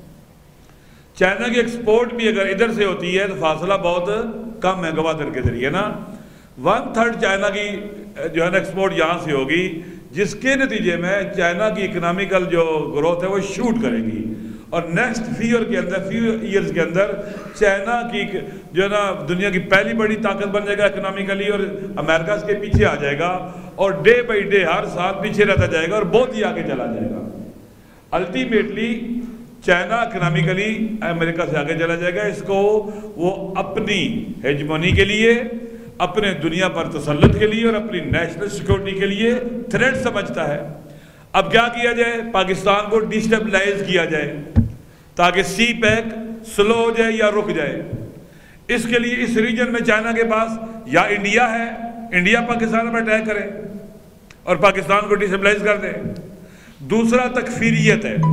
چائنا کی ایکسپورٹ بھی اگر ادھر سے ہوتی ہے تو فاصلہ بہت کم ہے گوادر کے ذریعے نا، 1/3 چائنا کی جو ہے نا ایکسپورٹ یہاں سے ہوگی، جس کے نتیجے میں چائنا کی اکنامیکل جو گروتھ ہے وہ شوٹ کرے گی، اور نیکسٹ فیو ایئرز کے اندر چائنا کی جو ہے نا دنیا کی پہلی بڑی طاقت بن جائے گا اکنامیکلی، اور امریکہ اس کے پیچھے آ جائے گا، اور ڈے بائی ڈے ہر سال پیچھے رہتا جائے گا اور بہت ہی آگے چلا جائے گا۔ الٹیمیٹلی چائنا اکنامیکلی امریکہ سے آگے چلا جائے گا۔ اس کو وہ اپنی ہیجمونی کے لیے، اپنے دنیا پر تسلط کے لیے اور اپنی نیشنل سیکورٹی کے لیے تھریٹ سمجھتا ہے۔ اب کیا کیا جائے؟ پاکستان کو ڈیسٹیبلائز کیا جائے تاکہ سی پیک سلو ہو جائے یا رک جائے۔ اس کے لیے اس ریجن میں چائنا کے پاس یا انڈیا ہے، انڈیا پاکستان پر اٹیک کرے اور پاکستان کو ڈیسٹیبلائز کر دے۔ دوسرا تکفیریت ہے،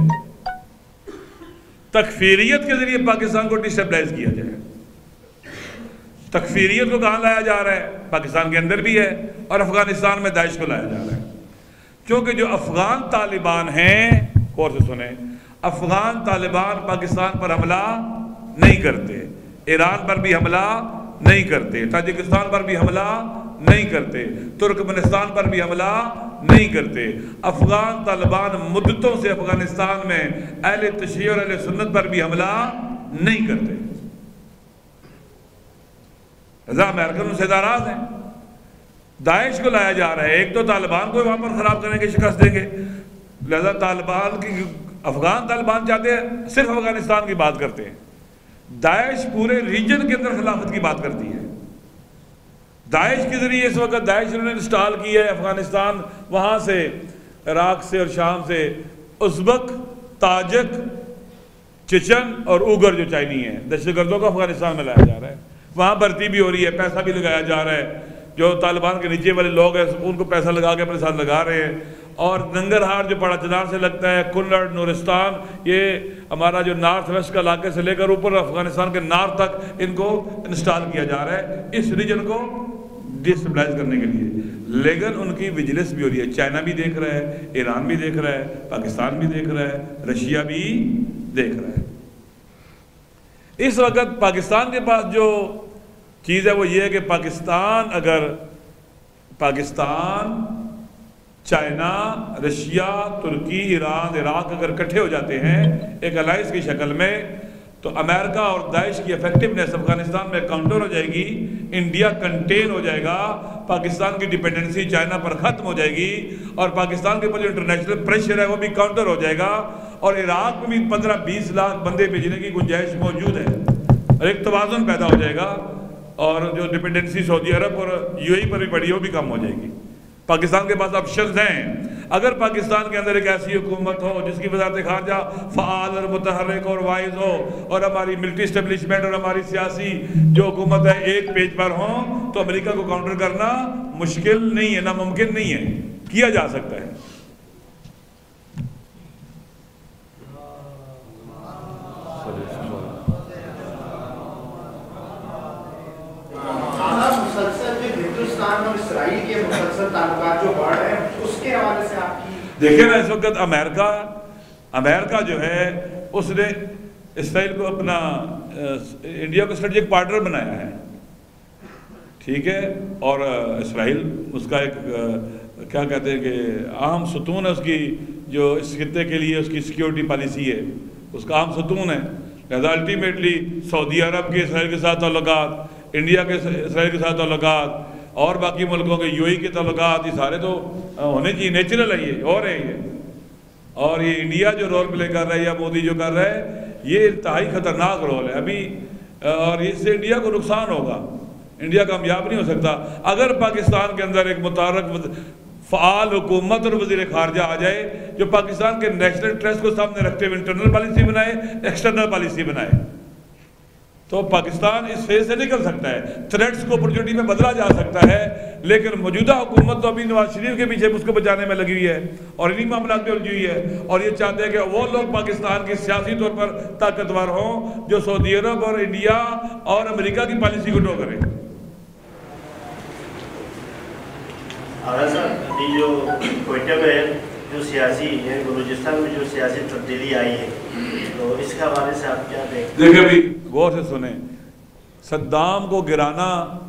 تکفیریت کے ذریعے پاکستان کو ڈیسٹیبلائز کیا جائے۔ تکفیریت کو کہاں لایا جا رہا ہے؟ پاکستان کے اندر بھی ہے اور افغانستان میں داعش کو لایا جا رہا ہے، کیونکہ جو افغان طالبان ہیں، غور سے سنیں، افغان طالبان پاکستان پر حملہ نہیں کرتے، ایران پر بھی حملہ نہیں کرتے، تاجکستان پر بھی حملہ نہیں کرتے، ترکمنستان پر بھی حملہ نہیں کرتے۔ افغان طالبان مدتوں سے افغانستان میں اہل تشیع اور اہل سنت پر بھی حملہ نہیں کرتے۔ رضا امریکن سے ناراض ہیں، داعش کو لایا جا رہا ہے، ایک تو طالبان کو وہاں پر خراب کرنے کی شکست دیں گے، لہذا طالبان کی، افغان طالبان چاہتے ہیں صرف افغانستان کی بات کرتے ہیں، داعش پورے ریجن کے اندر خلافت کی بات کرتی ہے۔ داعش کے ذریعے اس وقت داعش انہوں نے انسٹال کی ہے افغانستان، وہاں سے عراق سے اور شام سے ازبک، تاجک، چچن اور اوگر جو چائنی ہیں، دہشت گردوں کو افغانستان میں لایا جا رہا ہے، وہاں بھرتی بھی ہو رہی ہے، پیسہ بھی لگایا جا رہا ہے، جو طالبان کے نیچے والے لوگ ہیں ان کو پیسہ لگا کے اپنے ساتھ لگا رہے ہیں۔ اور ننگرہار جو پڑا چنار سے لگتا ہے، کنڑ، نورستان، یہ ہمارا جو نارتھ ویسٹ کا علاقے سے لے کر اوپر افغانستان کے نارتھ تک ان کو انسٹال کیا جا رہا ہے اس ریجن کو ڈیسٹیبلائز کرنے کے لیے۔ لیکن ان کی وجلنس بھی ہو رہی ہے، چائنا بھی دیکھ رہا ہے، ایران بھی دیکھ رہا ہے، پاکستان بھی دیکھ رہا ہے، رشیا بھی دیکھ رہا ہے۔ اس وقت پاکستان کے پاس جو چیز ہے وہ یہ ہے کہ Pakistan, China, Russia, Turkey, Iran, Iraq اگر اکٹھے ہو جاتے ہیں ایک الائنس کی شکل میں، تو امریکہ اور داعش کی ایفیکٹونیس افغانستان میں کاؤنٹر ہو جائے گی، انڈیا کنٹین ہو جائے گا، پاکستان کی ڈیپینڈنسی چائنا پر ختم ہو جائے گی، اور پاکستان کے اوپر جو انٹرنیشنل پریشر ہے وہ بھی کاؤنٹر ہو جائے گا، اور عراق میں بھی 15-20 لاکھ بندے بھیجنے کی گنجائش موجود ہے، اور ایک توازن پیدا ہو جائے گا، اور جو ڈیپینڈنسی سعودی عرب اور یو اے ای پر بھی پڑی وہ بھی کم ہو جائے گی۔ پاکستان کے پاس آپشنز ہیں۔ اگر پاکستان کے اندر ایک ایسی حکومت ہو جس کی وزارت خارجہ فعال اور متحرک اور وائز ہو، اور ہماری ملٹری اسٹیبلشمنٹ اور ہماری سیاسی جو حکومت ہے ایک پیج پر ہوں، تو امریکہ کو کاؤنٹر کرنا مشکل نہیں ہے، ناممکن نہیں ہے، کیا جا سکتا ہے۔ ہندوستان اور اسرائیل کے مسلسل تعلقات جو بڑھ رہے ہیں اس کے حوالے سے آپ کی دیکھیں نا، اس وقت امریکہ جو ہے اس نے اسرائیل کو اپنا انڈیا کو اسٹریٹجک پارٹنر بنایا ہے، ٹھیک ہے، اور اسرائیل اس کا ایک کیا کہتے ہیں کہ اہم ستون ہے، اس کی جو اس خطے کے لیے اس کی سیکیورٹی پالیسی ہے، اس کا اہم ستون ہے۔ لہذا الٹیمیٹلی سعودی عرب کے اسرائیل کے ساتھ تعلقات، انڈیا کے اسرائیل کے ساتھ تعلقات، اور باقی ملکوں کے یو اے کے تعلقات، یہ سارے تو ہونے چاہیے، نیچرل ہے، یہ ہو رہے ہیں۔ اور یہ انڈیا جو رول پلے کر رہا ہے یا مودی جو کر رہا ہے، یہ انتہائی خطرناک رول ہے ابھی، اور اس سے انڈیا کو نقصان ہوگا، انڈیا کامیاب نہیں ہو سکتا۔ اگر پاکستان کے اندر ایک متحرک فعال حکومت اور وزیر خارجہ آ جائے جو پاکستان کے نیشنل انٹرسٹ کو سامنے رکھتے ہوئے انٹرنل پالیسی بنائے، ایکسٹرنل پالیسی بنائے، تو پاکستان اس فیز سے نکل سکتا ہے، تھریٹس کو اپرچونٹی میں بدلا جا سکتا ہے۔ لیکن موجودہ حکومت تو ابھی نواز شریف کے پیچھے اس کو بچانے میں لگی ہوئی ہے اور انہی معاملات میں الجھی ہوئی ہے، اور یہ چاہتے ہیں کہ وہ لوگ پاکستان کی سیاسی طور پر طاقتور ہوں جو سعودی عرب اور انڈیا اور امریکہ کی پالیسی کو ڈو کریں۔ ابھی جو کوئٹہ میں جو سیاسی ہے، بلوچستان میں جو سیاسی تبدیلی آئی ہے، تو اس کے حوالے سے آپ کیا دیکھتے ہیں؟ دیکھیں بھی غور سے سنیں، صدام کو گرانا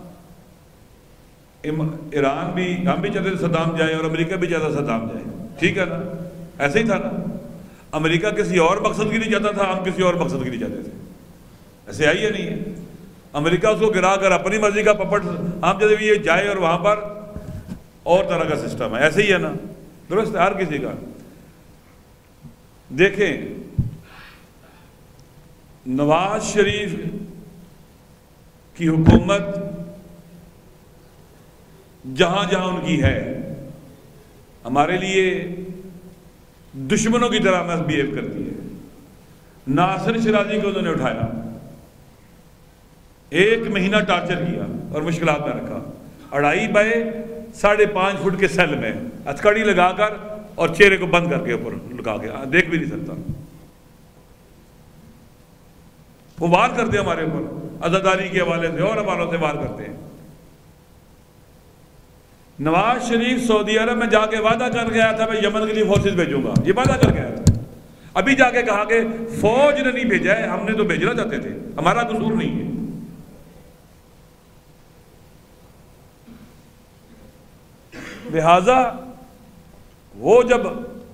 ایران بھی، ہم بھی چاہتے تھے صدام جائے اور امریکہ بھی چاہتا صدام جائے، ٹھیک ہے نا، ایسے ہی تھا نا۔ امریکہ کسی اور مقصد کی نہیں چاہتا تھا، ہم کسی اور مقصد کی نہیں چاہتے تھے، ایسے آئی ہے نہیں ہے۔ امریکہ اس کو گرا کر اپنی مرضی کا پپٹ، ہم چاہتے ہیں یہ جائے اور وہاں پر اور طرح کا سسٹم ہے، ایسے ہی ہے نا، درست ہے ہر کسی کا۔ دیکھیں نواز شریف کی حکومت جہاں جہاں ان کی ہے ہمارے لیے دشمنوں کی طرح میں بیہیو کرتی ہے۔ ناصر شرازی کو انہوں نے اٹھایا، 1 مہینہ ٹارچر کیا اور مشکلات میں رکھا، 2.5 بائی 5.5 فٹ کے سیل میں ہتھکڑی لگا کر اور چہرے کو بند کر کے اوپر لگا کے دیکھ بھی نہیں سکتا۔ وہ وار کرتے ہیں ہمارے اوپر عزاداری کے حوالے سے اور حوالوں سے وار کرتے ہیں۔ نواز شریف سعودی عرب میں جا کے وعدہ کر گیا تھا میں یمن کے لیے فورسز بھیجوں گا، یہ وعدہ کر گیا تھا، ابھی جا کے کہا کہ فوج نے نہیں بھیجا ہے، ہم نے تو بھیجنا چاہتے تھے، ہمارا قصور نہیں ہے۔ لہذا وہ جب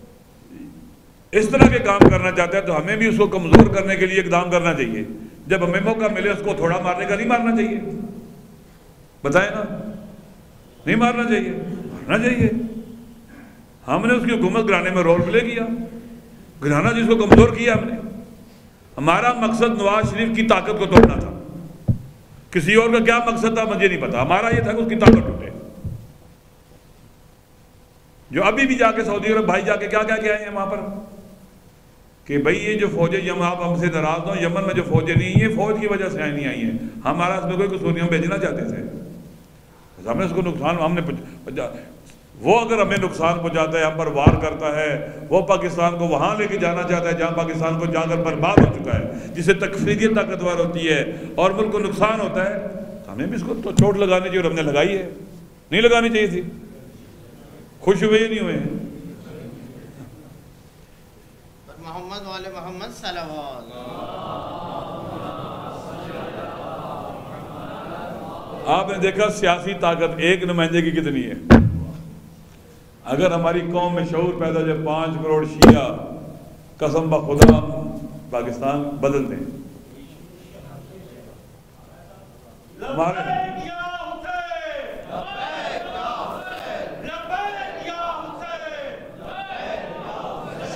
اس طرح کے کام کرنا چاہتا ہے تو ہمیں بھی اس کو کمزور کرنے کے لیے اقدام کرنا چاہیے۔ جب ہمیں موقع ملے اس کو تھوڑا مارنے کا نہیں مارنا چاہیے، بتائیں نا، نہیں مارنا چاہیے، مارنا چاہیے۔ ہم نے اس کی حکومت گرانے میں رول پلے کیا، گرانا جس کو کمزور کیا ہم نے۔ ہمارا مقصد نواز شریف کی طاقت کو توڑنا تھا، کسی اور کا کیا مقصد تھا مجھے نہیں پتا، ہمارا یہ تھا کہ اس کی طاقت ٹوٹے۔ جو ابھی بھی جا کے سعودی عرب بھائی جا کے کیا کہہ کے آئے ہیں وہاں پر کہ بھئی یہ جو فوجیں یمن، آپ ہم سے ناراض ہوں، یمن میں جو فوجیں نہیں ہیں فوج کی وجہ سے نہیں آئی ہیں، ہمارا اس میں کوئی قصور نہیں، ہم بھیجنا چاہتے تھے، ہم نے اس کو نقصان، ہم نے وہ اگر ہمیں نقصان پہنچاتا ہے، ہم پر وار کرتا ہے، وہ پاکستان کو وہاں لے کے جانا چاہتا ہے جہاں پاکستان کو جا کر برباد ہو چکا ہے، جسے تکفیریت طاقتور ہوتی ہے اور ملک کو نقصان ہوتا ہے، ہمیں بھی اس کو تو چوٹ لگانی چاہیے اور ہم نے لگائی ہے، نہیں لگانی چاہیے تھی۔ خوش ہوئے یا نہیں ہوئے ہیں؟ محمد والے محمد صلوات۔ آپ نے دیکھا سیاسی طاقت ایک نمائندے کی کتنی ہے۔ اگر ہماری قوم میں شعور پیدا جائے 5 کروڑ شیعہ، قسم بخدا پاکستان بدل دیں۔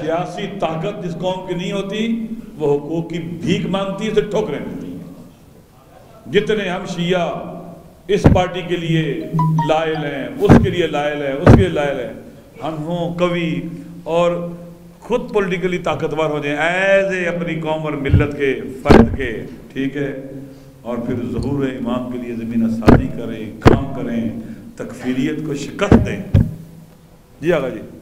سیاسی طاقت جس قوم کی نہیں ہوتی وہ حقوق کی بھیک مانگتی ہے، اسے ٹھوکریں ملتی ہیں۔ جتنے ہم شیعہ اس پارٹی کے لیے لائل ہیں، اس کے لیے لائل ہیں، اس کے لیے لائل ہیں، ہم ہوں قوی اور خود پولیٹیکلی طاقتور ہو جائیں ایز اے اپنی قوم اور ملت کے فرد کے، ٹھیک ہے، اور پھر ظہور امام کے لیے زمینہ سازی کریں، کام کریں، تکفیریت کو شکست دیں۔ جی آقا جی۔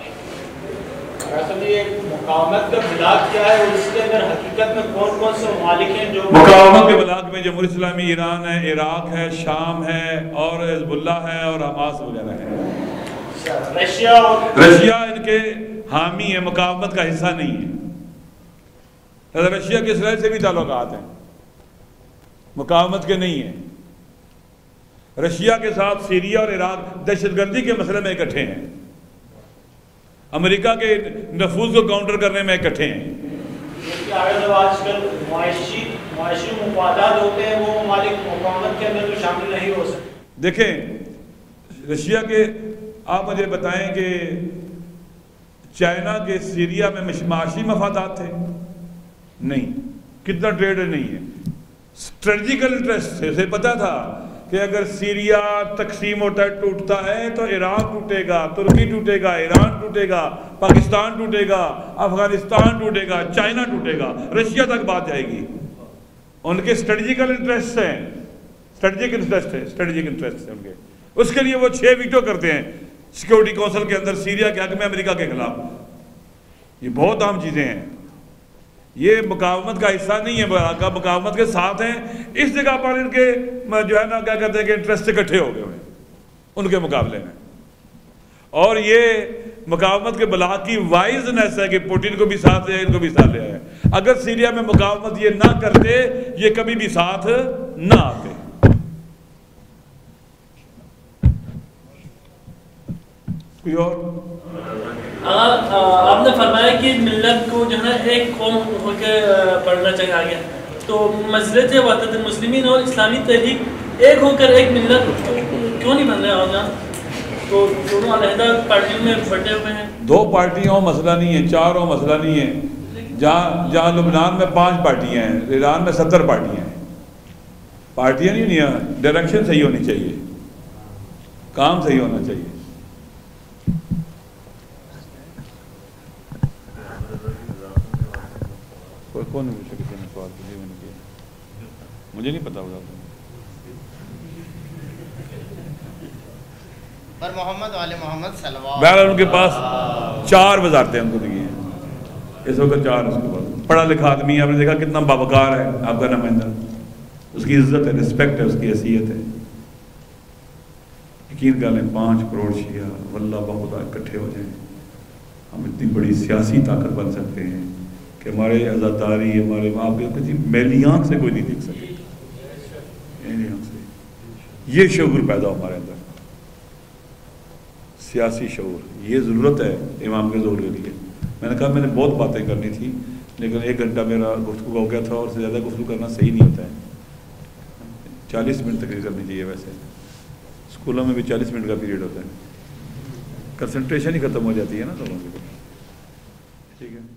مقاومت کا بلاک کیا ہے اور اس کے اندر حقیقت میں کون کون سے ممالک ہیں جو مقاومت کے بلاک میں جمہوریت اسلامی ایران ہے، عراق ہے، شام ہے اور حزب اللہ ہے اور حماس وغیرہ ہے۔ رشیا ان کے حامی ہے، مقاومت کا حصہ نہیں ہے۔ رشیا کے اسرائیل سے بھی تعلقات ہیں، مقاومت کے نہیں ہیں۔ رشیا کے ساتھ سیریا اور عراق دہشت گردی کے مسئلے میں اکٹھے ہیں، امریکہ کے نفوذ کو کاؤنٹر کرنے میں اکٹھے ہیں۔ آج کل معاشی مفادات ہوتے ہیں، وہ ممالک مقاومت کے اندر تو شامل نہیں ہو سکتے۔ دیکھیں رشیا کے، آپ مجھے بتائیں کہ چائنا کے سیریا میں معاشی مفادات تھے؟ نہیں۔ کتنا ٹریڈ نہیں ہے، اسٹریٹجیکل انٹرسٹ تھے، اسے پتا تھا کہ اگر سیریا تقسیم ہوتا ہے، ٹوٹتا ہے تو عراق ٹوٹے گا، ترکی ٹوٹے گا، ایران ٹوٹے گا، پاکستان ٹوٹے گا، افغانستان ٹوٹے گا، چائنا ٹوٹے گا، رشیا تک بات جائے گی۔ ان کے اسٹریٹجیکل انٹرسٹ ہیں، اسٹریٹجک انٹرسٹ ہے ان کے۔ اس کے لیے وہ 6 ویٹو کرتے ہیں سیکورٹی کونسل کے اندر سیریا کے حق میں امریکہ کے خلاف۔ یہ بہت اہم چیزیں ہیں، یہ مقاومت کا حصہ نہیں ہے، مقاومت کے ساتھ ہیں۔ اس جگہ پر ان کے جو ہے نا کیا کہتے ہیں کہ انٹرسٹ اکٹھے ہو گئے ہوئے ان کے مقابلے میں، اور یہ مقاومت کے بلاک کی وائزنس ہے کہ پوٹین کو بھی ساتھ لے، ان کو بھی ساتھ لے آئے۔ اگر سیریا میں مقاومت یہ نہ کرتے یہ کبھی بھی ساتھ نہ آتے۔ کوئی اور؟ آپ نے فرمایا کہ ملت کو جو ہے ایک قوم ہو کے پڑھنا چاہیے آگے، تو مجلس وحدت المسلمین اور اسلامی تحریک ایک ہو کر ایک ملت کیوں نہیں بن رہے آگا؟ تو دونوں علیحدہ پارٹیوں میں بٹے ہوئے ہیں۔ 2 پارٹیوں مسئلہ نہیں ہے، 4 مسئلہ نہیں ہے۔ جہاں لبنان میں 5 پارٹیاں ہیں، ایران میں 70 پارٹیاں ہیں۔ پارٹیاں نہیں ہیں، ڈائریکشن صحیح ہونی چاہیے، کام صحیح ہونا چاہیے۔ کون پوچھا کسی نے سوال کیا؟ میں نے کیا، مجھے نہیں پتا ہوگا۔ پر محمد والے محمد صلوات، بہرحال ان کے پاس 4 وزارتیں ان کو دی ہیں اس وقت، 4 اس کے پاس۔ پڑھا لکھا آدمی ہے، آپ نے دیکھا کتنا باوقار ہے آپ کا نمائندہ، اس کی عزت ہے، رسپیکٹ ہے، اس کی حیثیت ہے۔ یقین کر لیں 5 کروڑ شیعہ واللہ بخدا اکٹھے ہو جائیں، ہم اتنی بڑی سیاسی طاقت بن سکتے ہیں کہ ہمارے عزاداری، ہمارے آپ کے میلی آنکھ سے کوئی نہیں دیکھ سکے، میلی آنکھ سے۔ یہ شعور پیدا ہو ہمارے اندر، سیاسی شعور، یہ ضرورت ہے امام کے ظہور کے لیے۔ میں نے کہا میں نے بہت باتیں کرنی تھی لیکن 1 گھنٹہ میرا گفتگو ہو گیا تھا، اور سے زیادہ گفتگو کرنا صحیح نہیں ہوتا ہے۔ 40 منٹ تقریر کرنی چاہیے، ویسے اسکولوں میں بھی 40 منٹ کا پیریڈ ہوتا ہے، کنسنٹریشن ہی ختم ہو جاتی ہے نا لوگوں کی۔ ٹھیک ہے۔